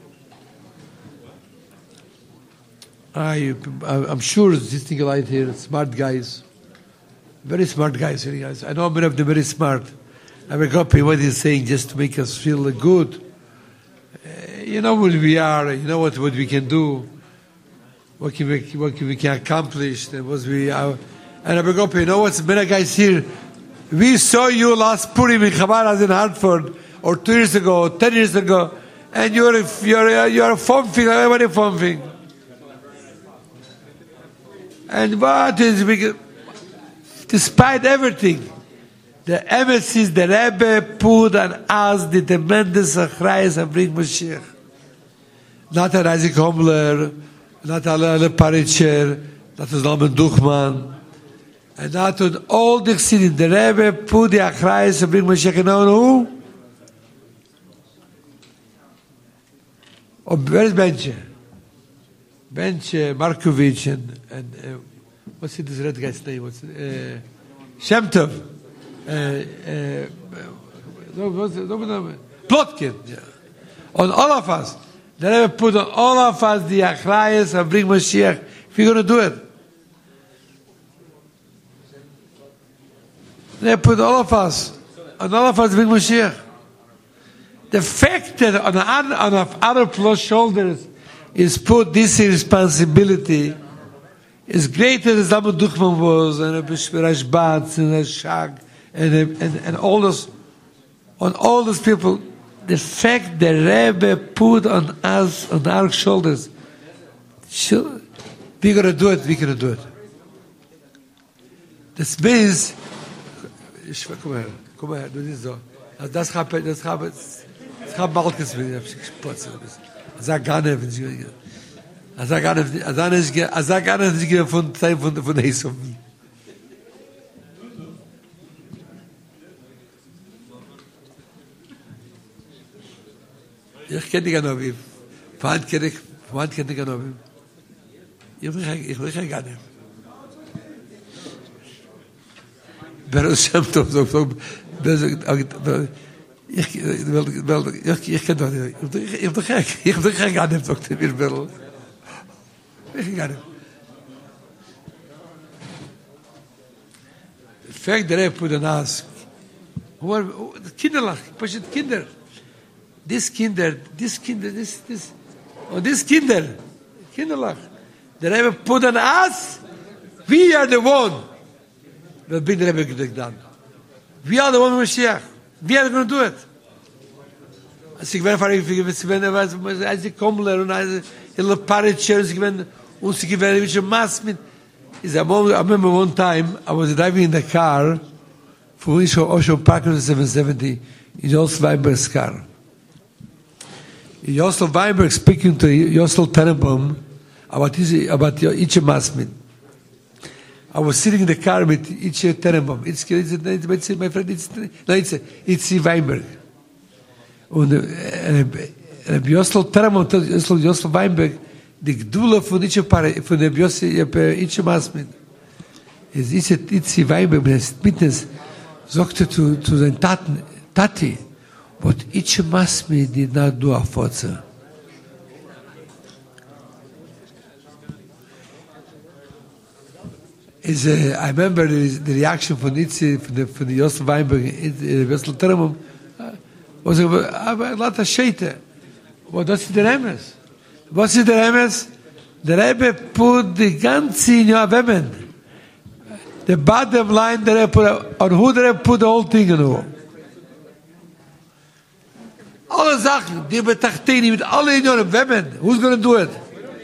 I'm sure this thing right here, smart guys, very smart guys. I know many of them very smart. I will copy what he's saying just to make us feel good. You know what we are. You know what we can do. What we can accomplish. And what we are. And I will copy. You know what's many guys here. We saw you last Purim in Chabad in Hartford, or 2 years ago, or 10 years ago, and you're a foaming. Everybody foaming. And what is big? Despite everything. The emes is the Rebbe put on us the tremendous achrayas and bring Mashiach. Not a Isaac Homler, not a Ale Paritcher, not a Zalman Duchman, and not on all the cities. The Rebbe put the achrayas and bring Mashiach. You know who? Oh, where is Benche? Benche, Markovich, and what's this red guy's name? What's Shem Tov. Plotkin. Yeah. On all of us. The Rebbe put on all of us the achrayas and bring Mashiach. If you're going to do it. They put all of us, and all of us bring Mashiach. The fact that on other people's shoulders is put this responsibility is greater than Zalman Duchman was, and Rashbatz, and Shag, and all those, on all those people. The fact the Rebbe put on us, on our shoulders, we're going to do it, we're going to do it. Das means, komm her, du siehst so. Also das habe Balkes mit, ich habe gespotzt. Sag gar nicht, von Eishof. Ich kenne die Ganovim. Wann kenne ich die Ganovim? Ich will gar nicht. Wer ist Shem Tov? Ich kenne doch nicht. Ich bin doch gar nicht, sagt er mir. Ich gar nicht. Fakt der Rebbe put an ask. Kinderlach, Pashit Kinder. This Kinder, und this Kinderlach. The Rebbe put on us, we are the one that bring the Rebbe done. We are the one with Mashiach. We are going to do it. Als ich als Komler und als Paritcher, als uns gewähnt, wie schon Maß mit. I remember one time, I was driving in the car, for Ocean Park in 770, in Yosel Weinberg's car. Yosel Weinberg speaking to Yosel Tenenbaum about Itche Masmin. I was sitting in the car with Itche Tenenbaum. It's my friend, Itche Weinberg. Und Yosel Tenenbaum told Yosel Weinberg, die Gdula von der Itche Masmin. Itche Weinberg, mit sagte zu seinen Tati, but Itche Masmin did not do a Fotze. I remember the reaction from Itche, from the Yosef Weinberg, Yosef Tenenbaum, was a lot of shete. But that's the Remes. What's the Remes? The Rebbe put the ganze in your women. The bottom line, the Rebbe put, on who the Rebbe put the whole thing in. Alle Sachen, die betachteni mit alle in your women. Who's going to do it?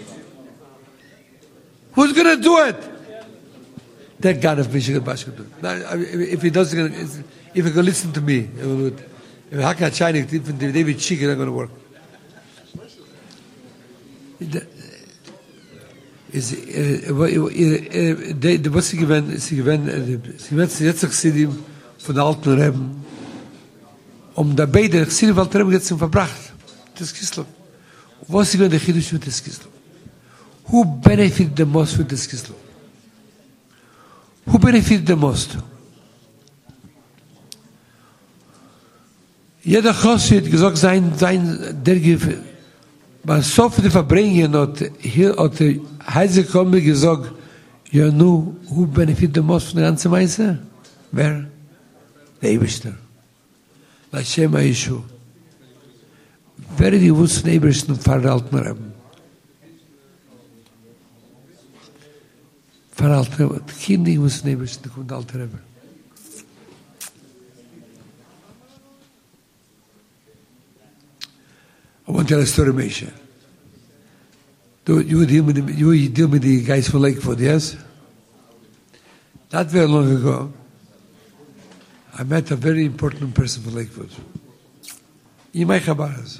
Who's going to do it? That God of Michigan Bashkut. If he doesn't, if he can listen to me, he will do it. If Haka China, even David Chick, it's not going to work. Was sie gewinnt jetzt Chassidim von der alten Reben, da beide Chassidim von der Reben jetzt verbracht. Das Kislev. Was sie gewinnt der Chidush mit das Kislev? Who benefited the most with this Kislev? Who benefited the most? Jeder Chassid gesagt, der bei so viele Verbringen hat der Heise Kombi gesagt, ja nu, who benefit the most von der ganzen Meise? Wer? Der Eberster. Lashem Aishu. Wer die wussten Ebersten verhalten haben? Verhalten haben. Kinder wussten Ebersten von der alten Rebbe. I want to tell a story, Meisha. You deal with the guys from Lakewood, yes? Not very long ago, I met a very important person from Lakewood. Imai Chabaras.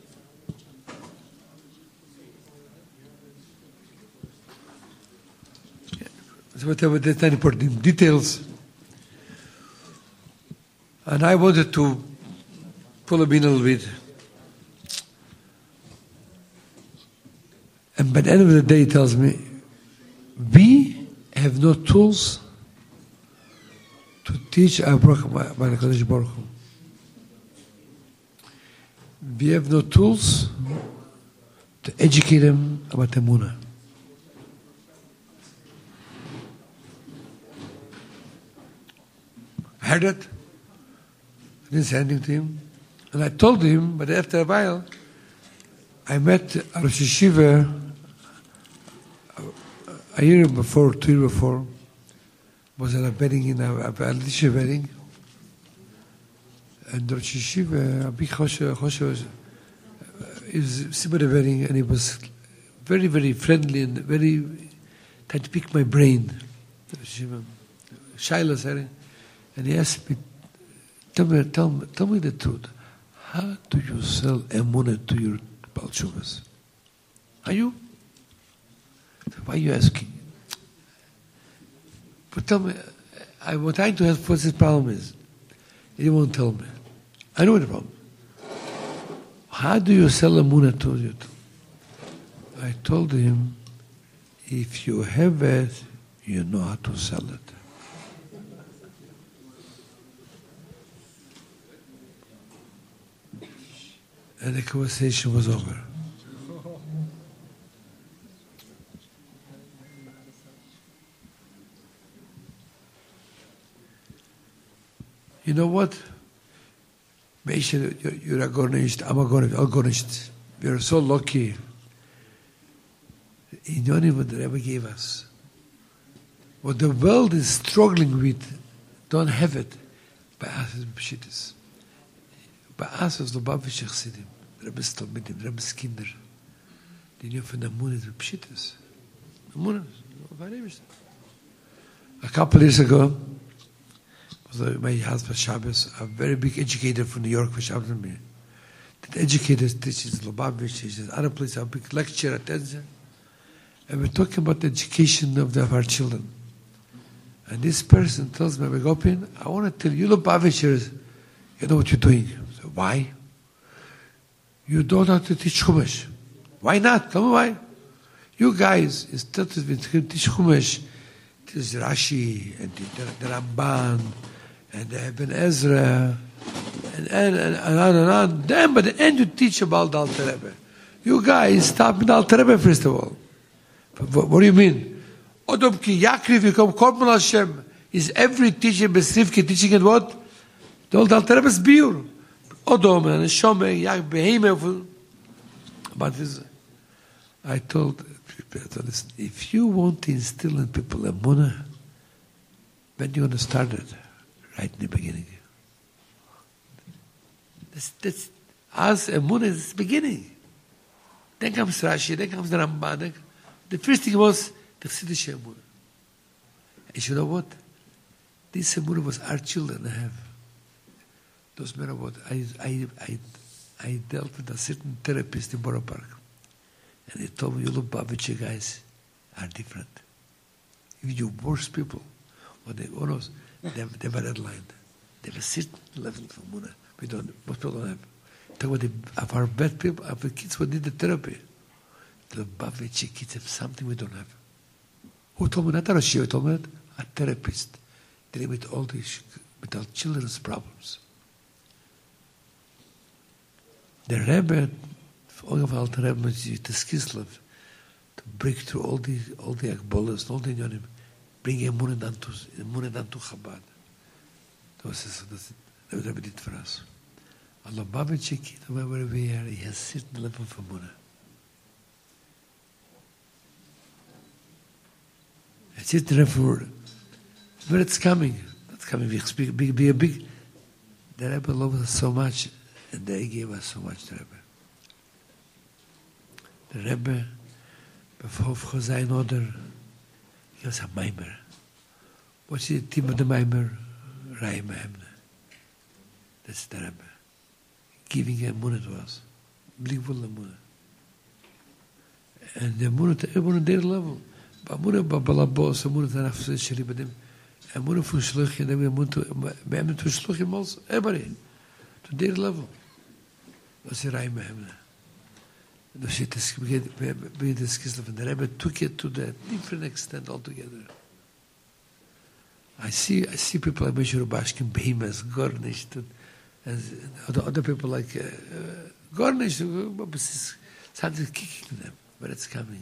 So whatever, that's not important details. And I wanted to pull him in a little bit. And by the end of the day, he tells me, we have no tools to teach our Baruch Baruch. We have no tools to educate them about Emunah. I heard it. I didn't say anything to him. And I told him, but after a while, I met a Rosh Yeshiva a year before, 2 years before, was at a wedding in a Lisha wedding. And Rosh Yeshiva, a big Choshe is similar to the wedding, and he was very, very friendly and very tried to pick my brain. Shaila said, and he asked me, tell me the truth. How do you sell emunah to your Baal Teshuvos? Are you? Why are you asking? But tell me, I was trying to ask what his problem is. He won't tell me. I know the problem. How do you sell emunah to you? I told him, if you have it, you know how to sell it. And the conversation was over. You know what? You're a Gornisht, I'm a Gornisht. We are so lucky. In Yonim, what the Rebbe gave us. What the world is struggling with, don't have it. By us is Pshitis. Bei us is Lubavitch Chassidim, Rebbe's Talmidim, Rebbe's Kinder. Die knew von der Munez with Pshitis. Munez, a couple years ago, was my husband Shabbos, a very big educator from New York for Shabbos and me. The educator teaches Lubavitch, teaches other places, a big lecture attends. And we're talking about the education of our children. And this person tells me, I want to tell you, Lubavitchers, you know what you're doing. So why? You don't have to teach Chumash. Why not? Tell me why. You guys, instead of teach Chumash, teach Rashi, and the Ramban, and the Ibn Ezra, and on and on. Then, by the end, you teach about the Alter Rebbe. You guys stop with the Alter Rebbe, first of all. What do you mean? Odom ki Yakriv, you come Korban Hashem. Is every teacher Besrivki teaching it what? The old Alter Rebbe's biur. Odom and Shomei, Yak Behemah. But this, I told people, listen, if you want to instill in people emunah, when you want to start it? Right in the beginning. That's as emunah is the beginning. Then comes Rashi, then comes the Ramban. The first thing was the Chassidish emunah. And you know what? This emunah was our children to have. Doesn't matter what. I dealt with a certain therapist in Borough Park. And he told me, you Lubavitcher guys are different. If you worse people, or they almost, they have a red line. They have a certain level of emunah. Most people don't have. Talk about our bad people, our kids who need the therapy. The Lubavitcher kids have something we don't have. Who told me that? A Rosh Yeshiva told me that. A therapist dealing with all these, with our children's problems. The Rebbe, all of Alter Rebbe, the Kislev, to break through all the Akbolas, all the Yonim, bring emunah down to Chabad. That was what Rebbe did for us. A Lubavitcher kid, wherever we are, he has a certain level of emunah. It's it therefore, where it's coming. That's coming. We speak be a big. The Rebbe loved us so much, and they gave us so much. The Rebbe, before Chozayin order, he was a mimer. What's the theme of the mimer? Rai Mehemna. That's the Rebbe. Giving emunah to us. Believable emunah. And the emunah to everyone on their level. Emunah b'balabos, emunah t'nafs sheli b'dim, emunah from shluchim, then emunah to shluchim also, everybody, to their level. That's the Rai Mehemna. The Rebbe took it to the different extent altogether. I see people like Moshe Rubashkin, Behemoth, Gornish, and other people like Gornish, something kicking them, but it's coming.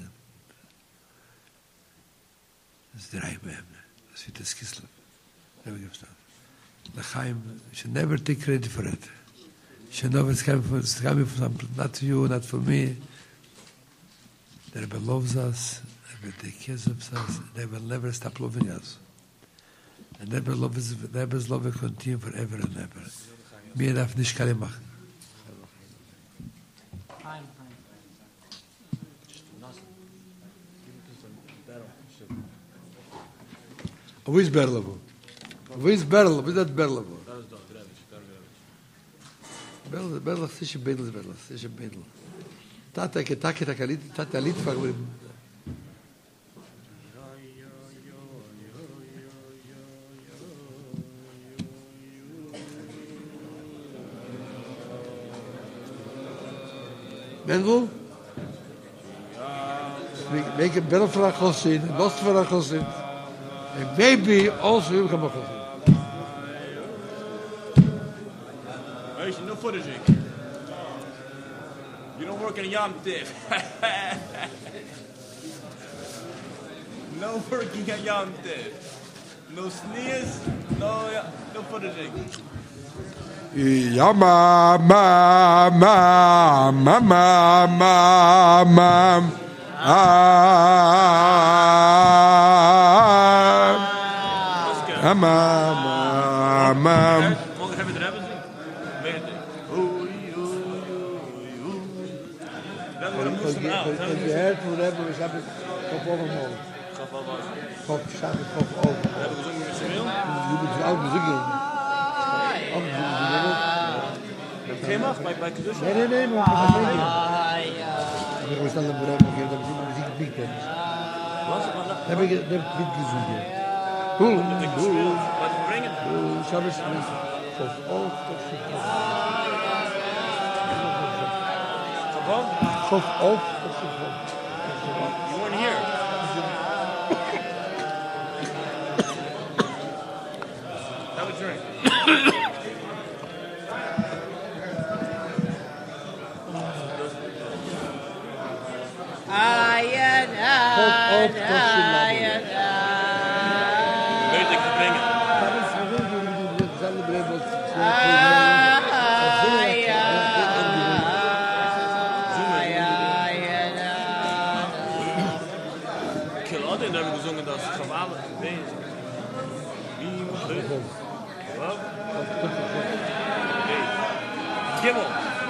It's the Rai Mehemna. That's what Kislev. There we go. L'chaim should never take credit for it. Should know it's coming from not to you, not for me. The Rebbe loves us. The Rebbe takes care of us. They will never stop loving us. And the Rebbe's love will continue forever and ever. Mir darf nicht kale machen. Wo ist Berlavo? Wo ist Berlavo? Wo ist das Berlavo? Berlavo, sicher Bedel, sicher Bedel. Tata, Takalit, Tata Litfach. Mendel? Make a better for a chosin, lost for a chosin. And maybe also you come a chosin. No footage. You don't work in Yom Tiv. No working at Yom Tiv. No sneers, no footage. Ya ma ma ma ma ma ma ma Morgen hebben we er hebben ze. Je hebt voor hebben we hebben kop overmorgen. Kop samen kop over. We hebben gezongen met Samuel. Je moet ook muziek Geen mag bij Kedusha. Nee, maar we staan er voor hebben dat muziek bieden. Heb ik niet gezongen. Hoe? Wat we brengen? Shabbos is kop over. Kop over. You weren't here. Have a drink. Weet ik brengen. Kill altijd hebben we gezongen dat ze van alle bezig. Wie moet het? Wat? Gimmel.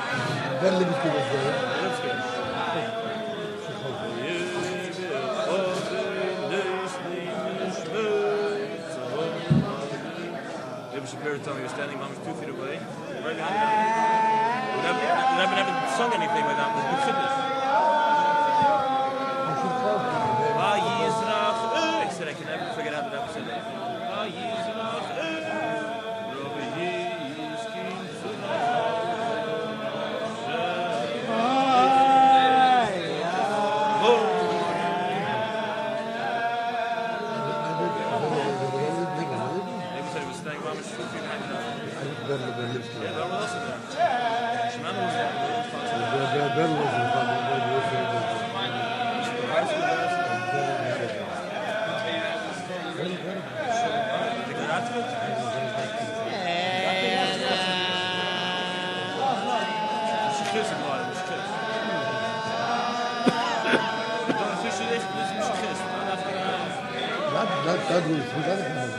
Spirit told me you're standing almost 2 feet away. Right behind you. We haven't sung anything like that. It's good fitness. I said I can never figure out that episode. Dat doe ik. Hoe gaat het nou?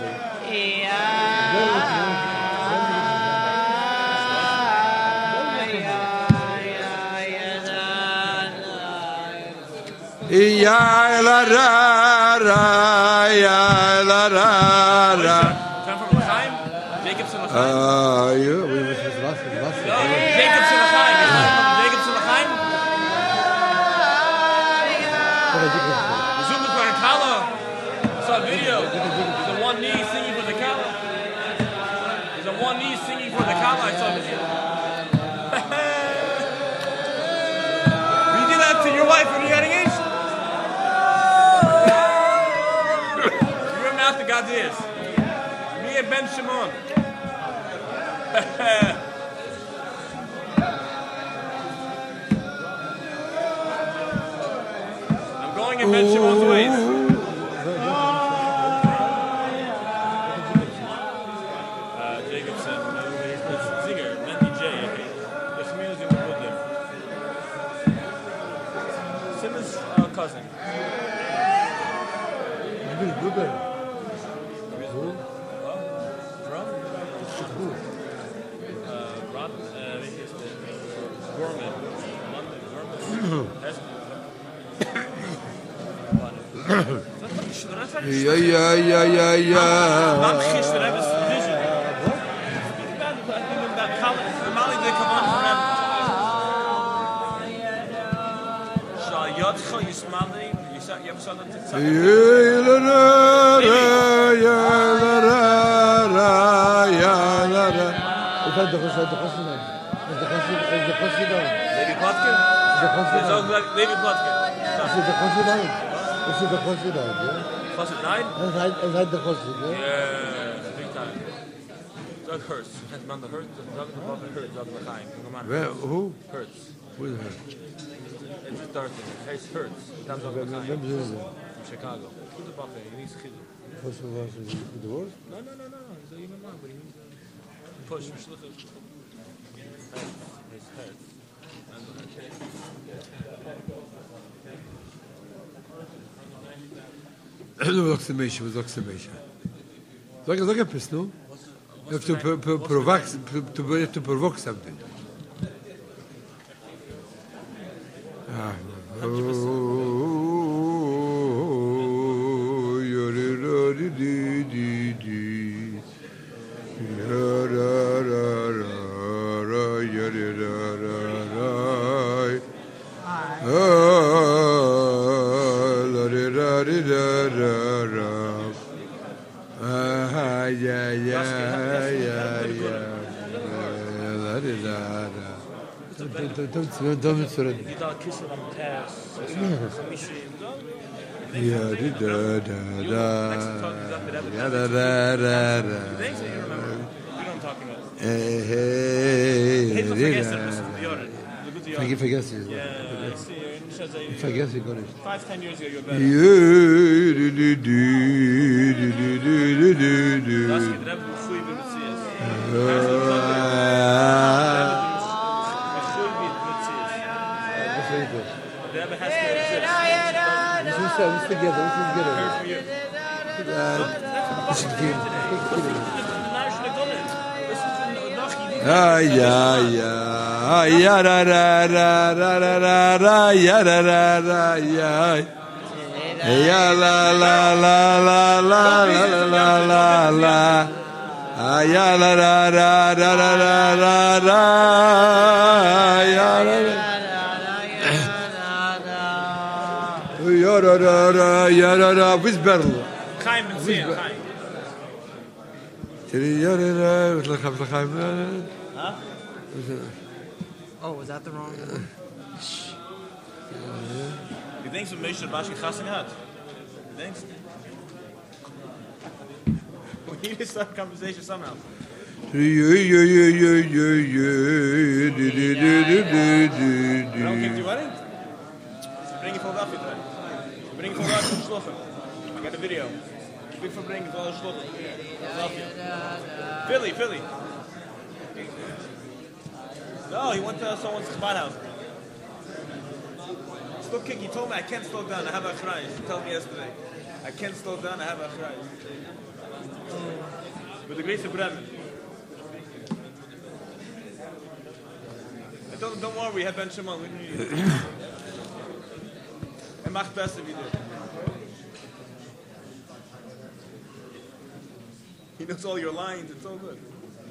Ja, la ra ra, ja, la ra ra. Time for L'chaim? Jacobson L'chaim? Ja, we moeten was. Jacobson L'chaim. Jacobson L'chaim? We zoomed for a Kala. I saw a video. He's on one knee singing for the Kala. He's on one knee singing for the Kala. I saw a video. You did that to your wife when you got engaged? You're the God is. Me and Ben Shimon. I'm going in Ben Shimon's ways. cousin. Blueberry. Drum? Rob, Gorman. I'm Chish that I was vision. Mali did come on for them. Shayotcha, you smiling? You ever saw them TikTok? Lady Plotkin? It's all like Lady Plotkin. Is it the Chossid yeah? Plus at 9? Is that the Chossid, yeah? Yeah, big time. Doug Hertz. Man, the Hertz. Doug Hertz. Doug L'chaim. Where? Who? Hertz. Who is her? It's just Darcy. Hey, Hertz. Doug L'chaim. From Chicago. Who's the buffet? He needs chiddush. First of all, is it the worst? No. He's a human man, but he needs push. Hertz. Hertz. Was sagst du mich? Sag etwas, no? You have to provoke something. Don't You got kiss on the test. Yeah, Next time talk exactly that. Thanks that you remember. You know what I'm talking about. Vergiss es. Yeah, Vergiss es gar nicht. 5-10 years ago, you were better. Das geht Rebbe B'chui b'Metzias. Rebbe has to exist. Let's together. Heard from you. Chaim Metzias, Chaim. Oh, was that the wrong one? You think some Meshach Bashki Chassin had? You think? We need to start a conversation somehow. I don't keep you wedding? Bring your Philadelphia today. Bring your Philadelphia from Shluchim. I got a video. Big for bringing Philadelphia Shluchim. Philadelphia. Philly. No, he went to someone's spot house. Still kick. He told me I can't slow down. I have a chronic. He told me yesterday. I can't slow down. I have a chronic. With the grace of Bremen. I told him, don't worry, we have Ben Shimon. We need you. And mach best if you do. He knows all your lines. It's so good.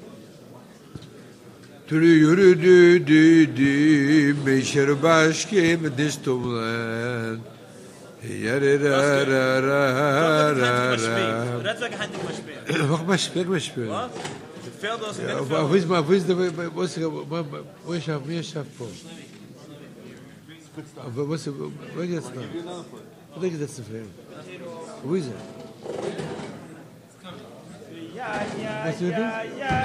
Meşer başki mi distumlen. That's like a hunting mashpeh. Wacht maar speel. What? It failed us. Wo ist wo geht's noch? Wo geht's das für? Wo ist er? Was ist das?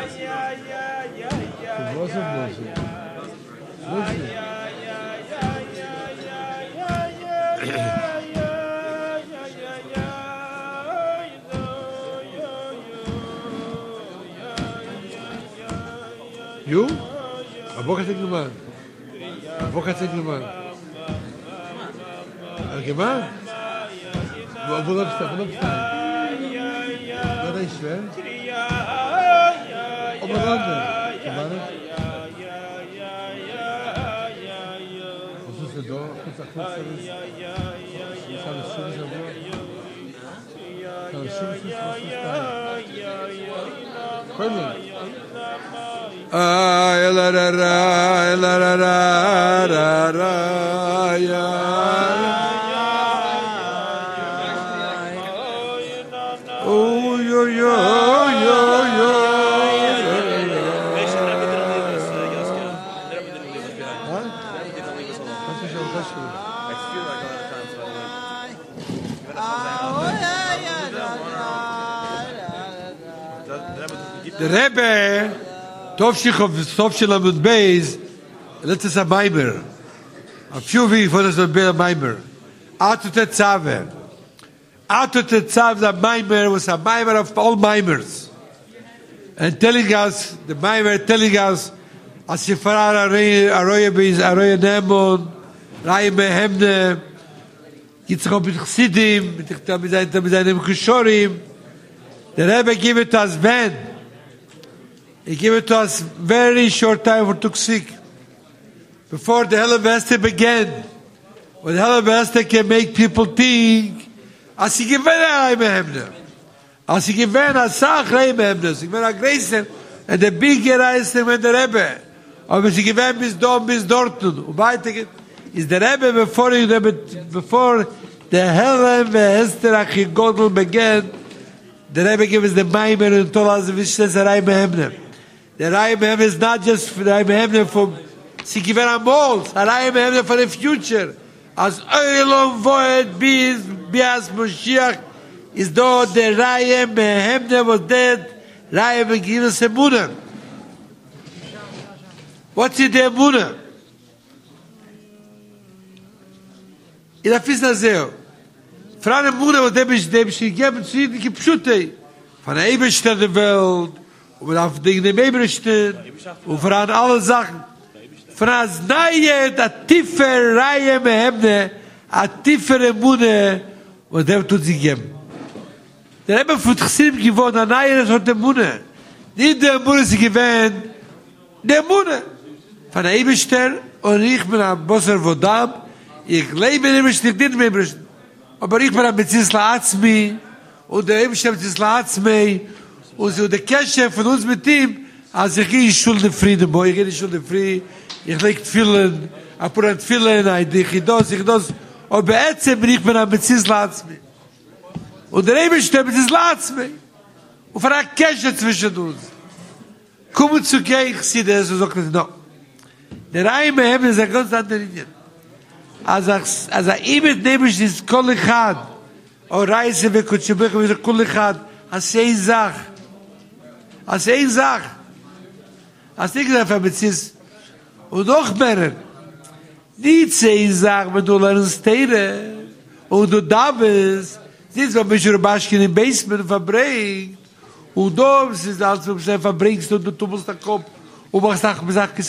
Was ist das? You? A boca tem que tomar. Allgemein? Wo lebst du? Wer ist schwer? Oberlande. Was ist denn da? The Rebbe, Tovshich with Beis, let us a Maimer. A few weeks before us a Maimer. Out of the Tzave. Out of the Tzave, the Maimer was a Maimer of all Maimers. And telling us, the Maimer telling us, Asifarar Aroya Beis, Aroya Nemon, Raya Mehemne, Yitzchak mit Chsidim, mit seinem Kishorim. The Rebbe gave it to us when? He gave it to us very short time for Tuksik. Before the Hell of Esther began. When the Hell of Esther can make people think, as he given a Reimehemner. As he given a Sach Reimehemner. He given a Grayson, and the bigger Reimehemner when the Rebbe. Or as he given bis Dortmund. Is the Rebbe before the Hell of Esther Achigodl began, the Rebbe gave us the Maimer and told us which says the Reimehemner. The Reimehemner is not just for the Reimehemner for Sikiver Amol, the Reimehemner for the future. As Oilom Voed Bias Moshiach is though the Reimehemner was dead, Reimehemner gave us a Emunah. What's it the Emunah? In der Fisnazeo. Frau Emunah was dem sie geben zu ihnen gepschute. Von der Eberstadt der Welt. Und auf dem Eberstadt. Und von alle Sachen. Von als neue, a tiefer Reihe Mehemne, a tiefer Emunah, und dem tut sie geben. Der Rebbe von Chsidim gewohnt, a neue Sort Emunah. Nicht der Emunah sie gewähnt, der Emunah. Von der Eberstadt, und ich bin ein Bosser Vodam, ich lebe in Eberstadt, nicht mehr Eberstadt. Aber ich bin ein Beziesla Atzmi, und der Eberstadt Beziesla Atzmi, und so der Kesche von uns mit ihm, als ich gehe in Schulde Frieden, boah, ich gehe in Schulde Frieden, ich lege Tfilen, apurant Tfilen, ich das, und bei Ätzem bin ich ein Beziesla Atzmi. Und der Eberstadt Beziesla Atzmi, und von der Kesche zwischen uns. Kommen zu gehen, ich sehe das, und sagt, no. Der Reimehemner ist ein ganz anderer Linie. Als imet nebisch ist Kolichad, o Reise ve Kutschebech, wie Kolichad, als ein Sach. Als ein Sach. Als nicht gesagt, verbeziehst. Und noch mehr. Nicht ein Sach, wenn du lernst Teire, und du darfst, nicht so, wenn du Baschkin im Basement verbringst, und du, es ist als du verbringst, und du musst den Kopf, und machst auch,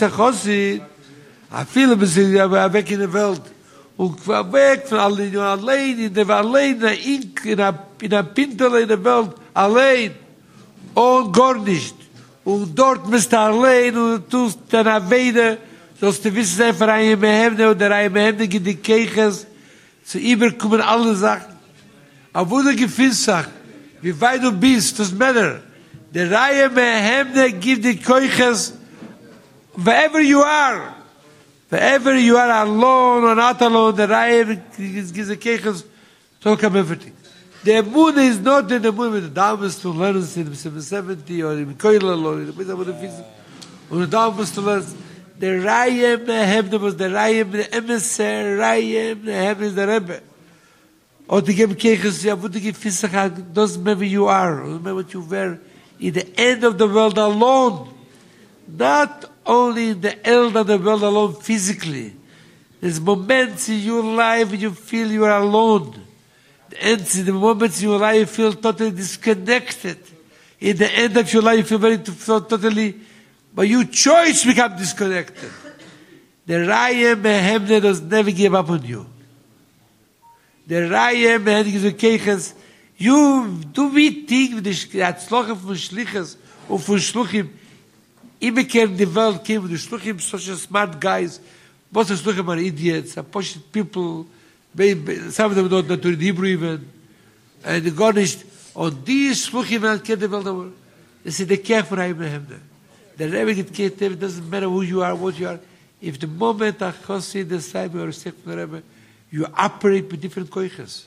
viele sind weg in der Welt. Und weg von allen, allein, der war allein, in der Pintel in der Welt, allein. Und gar nicht. Und dort bist du allein, und du tust dann Avede, sollst du wissen, einfach ein Mehemne, und der ein Mehemne gibt die Keiches, zu überkommen alle Sachen. Aber wo du gefühlst, wie weit du bist, das Männer, der Reihe Mehemne gibt die Keiches, wherever you are. Wherever you are alone or not alone, the Raya gives a keiches, talk about everything. The moon is not in the moon with the Damas to learn in 770 or in Koilal or in the Mitzvah of the Physics. Or the Damas to learn. The Raya Mehemne was the Raya, the emissary Raya Mehemne is the Rebbe. Or to give keiches, yeah, would you give Fisach, doesn't matter where you are, doesn't matter what you were, in the end of the world alone. Not only in the end of the world alone physically. There's moments in your life when you feel you are alone. The moments in your life you feel totally disconnected. In the end of your life you feel totally, by your choice become disconnected. The Raya Mehemne does never give up on you. Der Reihe, man hat gesagt, Keiches, du wie Tieg, wie die Atzloche von Schliches und von Schluchim, immer kennen die Welt, kennen die Schluchim, such a smart guys, most of Schluchim are idiots, are pushed people, some of them don't know the Hebrew even, and God is, und die Schluchim, kennen die Welt, aber, das ist der Kerk von Reihe Mehemde. The Rebbe get kicked, it doesn't matter who you are, what you are. If the moment I see the side or stick from the Rebbe, you operate with different koiches.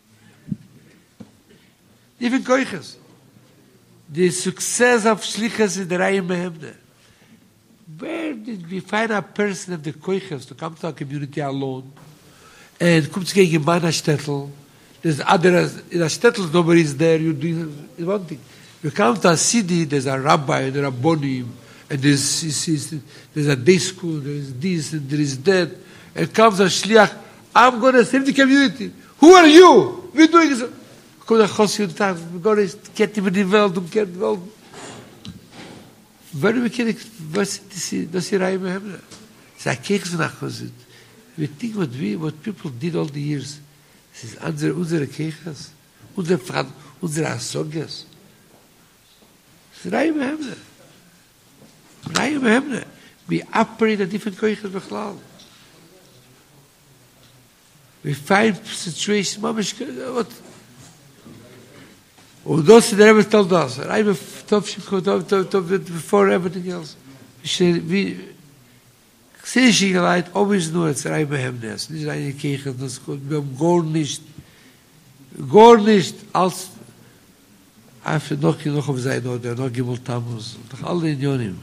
Different koiches. The success of Shlichus is the Rayim Mehemde. Where did we find a person of the koiches to come to our community alone and come to get man a shtetl? There's other, in a shtetl nobody is there, you do one thing. You come to a city, there's a rabbi, there are bonim, and there's a day school, there's this, and there is that, and comes a shliach, I'm going to save the community. Who are you? We're doing this. Kom naar Chossi, we're going to get him in the world, get the world. Waarom ken ik, dat is die Rai Mehemde. Zij kijken ze naar Chossi. We think what people did all the years. Het is onze keiches, onze asoges. Rai Mehemde. Rai Mehemde. We operate a different koiches bechlal. We find situations, what? Und das ist der Rebbe told us. Rai before everything else. We Ksidishi Geleit always know it's Rai Mehemde. Nicht eine Kirche, das wir haben gar nicht als einfach noch auf sein oder noch Gimel Tammuz, doch alle Unionen.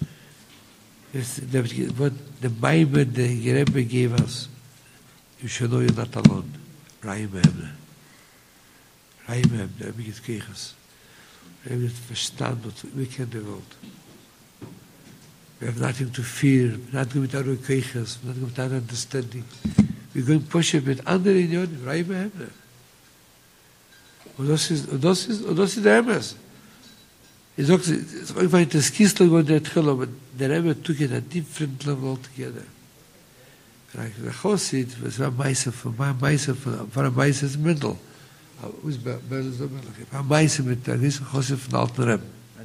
What the Bible, the Rebbe gave us, you should know you're not alone. Rai Mehemde. Rai Mehemde, Rebbe geht Kirches. Rebbe hat Verstand, we kennen die Welt. We have nothing to fear, we're not going with our Kirches, we're not going with our understanding. We're going to push it with andere Unionen, Rai Mehemde. Und das ist der Emes. Ich sage, es ist einfach das Kistel geworden, der Tchil, aber der Rebbe took it a different level altogether. Der Chosid, es war Meise von Mendel. War Meise mit der riesen Chosid von Alten Rebbe.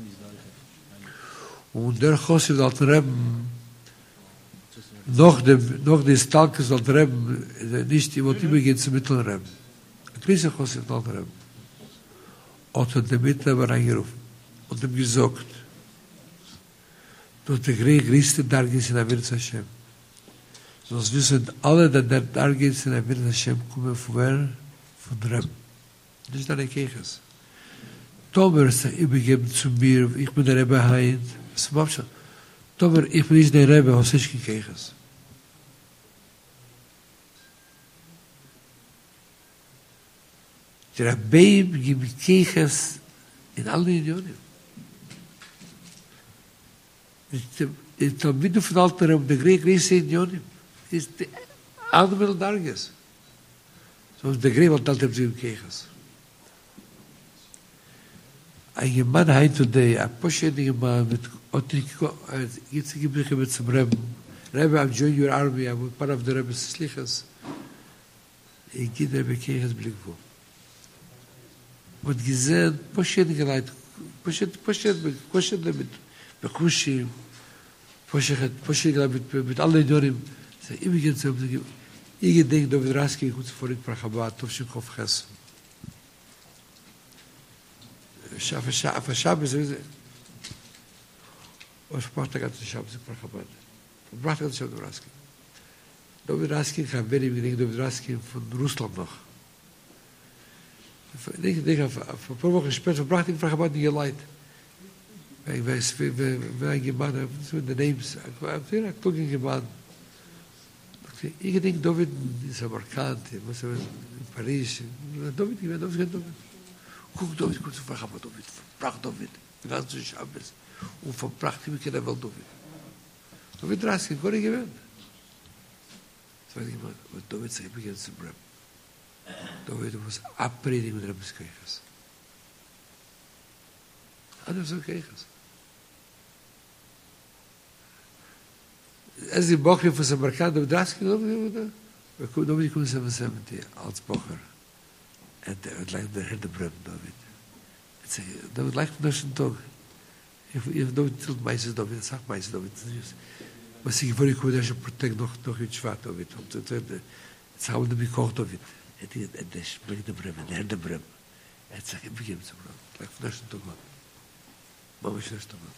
Und der Chosid von Alten Rebbe, noch die Stalkes von Alten Rebbe, nicht, die wollte übergehen zum Mittleren Rebbe. Ein riesen Chosid von Alten Rebbe. Und hat der Mittler reingerufen und ihm gesagt, durch die größte Dargis in der Welt Hashem. Sonst wissen alle, dass der Dargis in der Welt Hashem kommen von Reb. Das ist eine Kirche. Tomer ist übergeben zu mir, ich bin der Rebbe Hain. Was macht schon? Tomer, ich bin nicht der Rebbe, was ist die Kirche? Der Rebbeim gibt Kirches in allen Unionen. Der Talmide von Alten Rebbe, der größte Unionen, ist die andere Darges. So ist der größte Alten Rebbe Kirches. Ein Mann heim today, ein Poschendiger Mann mit jetzt gibt es mit zum Rebbe. Rebbe, I'm joining your army, I'm part of the Rebbe's Slichas. Ich gehe der Rebbe Kirches Blick vor. Und gesehen, Poschendiger Leute, Poschendiger mit Bekushim, Poschendiger mit allen Unionen. Immer gehen zu ihm, ich denke, David Raski, ich muss vor ihm Prachabat, Tovshin Chof Ches. Auf Shabbos, was sprach der ganze Shabbos in Prachabat? Was sprach der ganze Shabbos Raski? David Raski, ich habe wenig gedacht, David Raski von Russland noch. Ich denke, ein paar Wochen später verbrachte ich in Prachabat nicht Leid. Ich weiß, wenn ein Gemann, the names, ich gucke in Gemann. Ich denke, David ist Amerikant, was in Paris. David. Guck, David, kommt zu Prachabat, David. Verbrach David, den ganzen Shabbos. Und verbracht ihm in der Welt David. David Raski, gar nicht gewöhnt. Das weiß ich mal, aber David sagt, ich beginne zu Brem. David was abreden mit Rebbe's Kirches. Anders so Kirches. Es ist die Bochum von Samarkand, David Raski, Nobody comes 770 als Bocher. And it like the head of Brem, David. It's a, David like Nation Dog. If David tilt Meises David, it's not Meises David. Was ich vor ich würde schon protect noch in Schwarz David. It's how to be called David. And the spring the Brem, the head of Brem. It's like a begins like Nation Dog. Mama ist das Dog.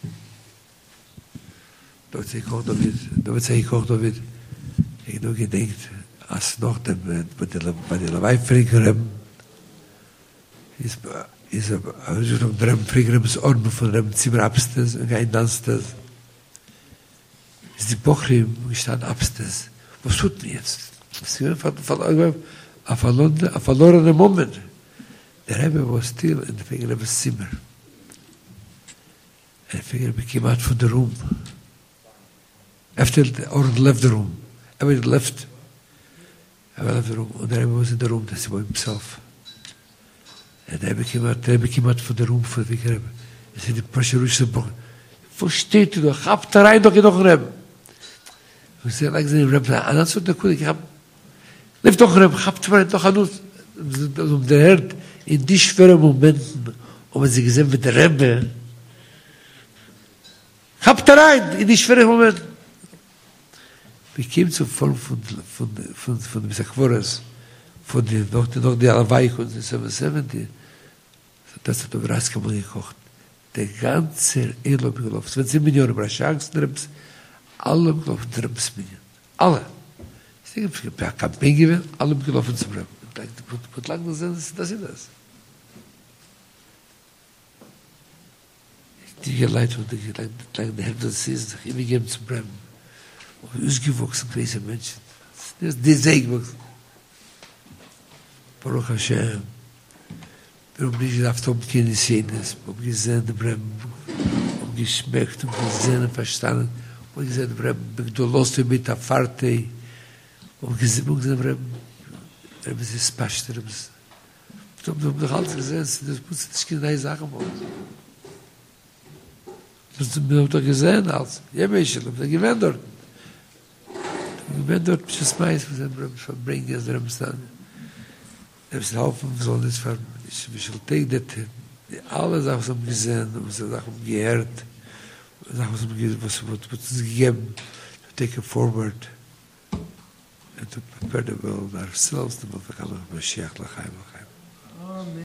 David sei kocht David. Ich nur gedenkt, als noch bei der Lawai-Friegerem ist noch Rem Friegerems Orben von Rem Zimmer abstes und kein Danstes. Ist die Bochrim gestanden abstes. Was tut mir jetzt? Das ist ein verlorener Moment. Der Rebbe war still in der Friegerems Zimmer. Der Friegerem came out from the room. After Orben left the room. Everybody left. I left the room. And the Rebbe was in the room. That's by himself. And the Rebbe came out from the room for the Rebbe. He said, the pressure reached the book. Versteht du doch? Habt da rein doch in noch Rebbe. He said, like the Rebbe, and that's what the Kulik, lift doch Rebbe, habt da rein doch an uns. Der Herd, in die schweren Momenten, wenn sie gesehen mit der Rebbe, habt da rein, in die schweren Momenten. Wir kamen zur Form von Bisakvoras, von der noch die Alavaik und die 770. Das hat der Raskamann gekocht. Der ganze Urlaub gelaufen. 20 Millionen Brachangstreps, alle gelaufen, Trepsmillionen. Alle. Ich denke, ich habe Camping gewinnt, alle gelaufen zum Rem. Und lang gesehen, das ist das. Die Geleitung, die lang der Hälfte des Seasons, ich immer geben zum Rem. Ausgewachsen, große Menschen. Die sehr gewachsen. Baruch Hashem. Wir haben nicht gedacht, keine Szenen, haben gesehen, die Brem, haben geschmeckt, haben gesehen, verstanden, haben gesehen, die Brem, du lost mit der Farte, haben gesehen, die Brem, sie ist Pascht, haben doch alles gesehen, das muss nicht keine Sache machen. Das haben doch gesehen, als, ja, Menschen, haben gewähnt dort. Wenn dort bis Mais verbringen es dem Stand. Es helfen soll das für ich will take that alle Sachen gesehen und Sachen gehört. Sachen was gegeben to take it forward and to prepare the world ourselves to become a Mashiach l'chaim.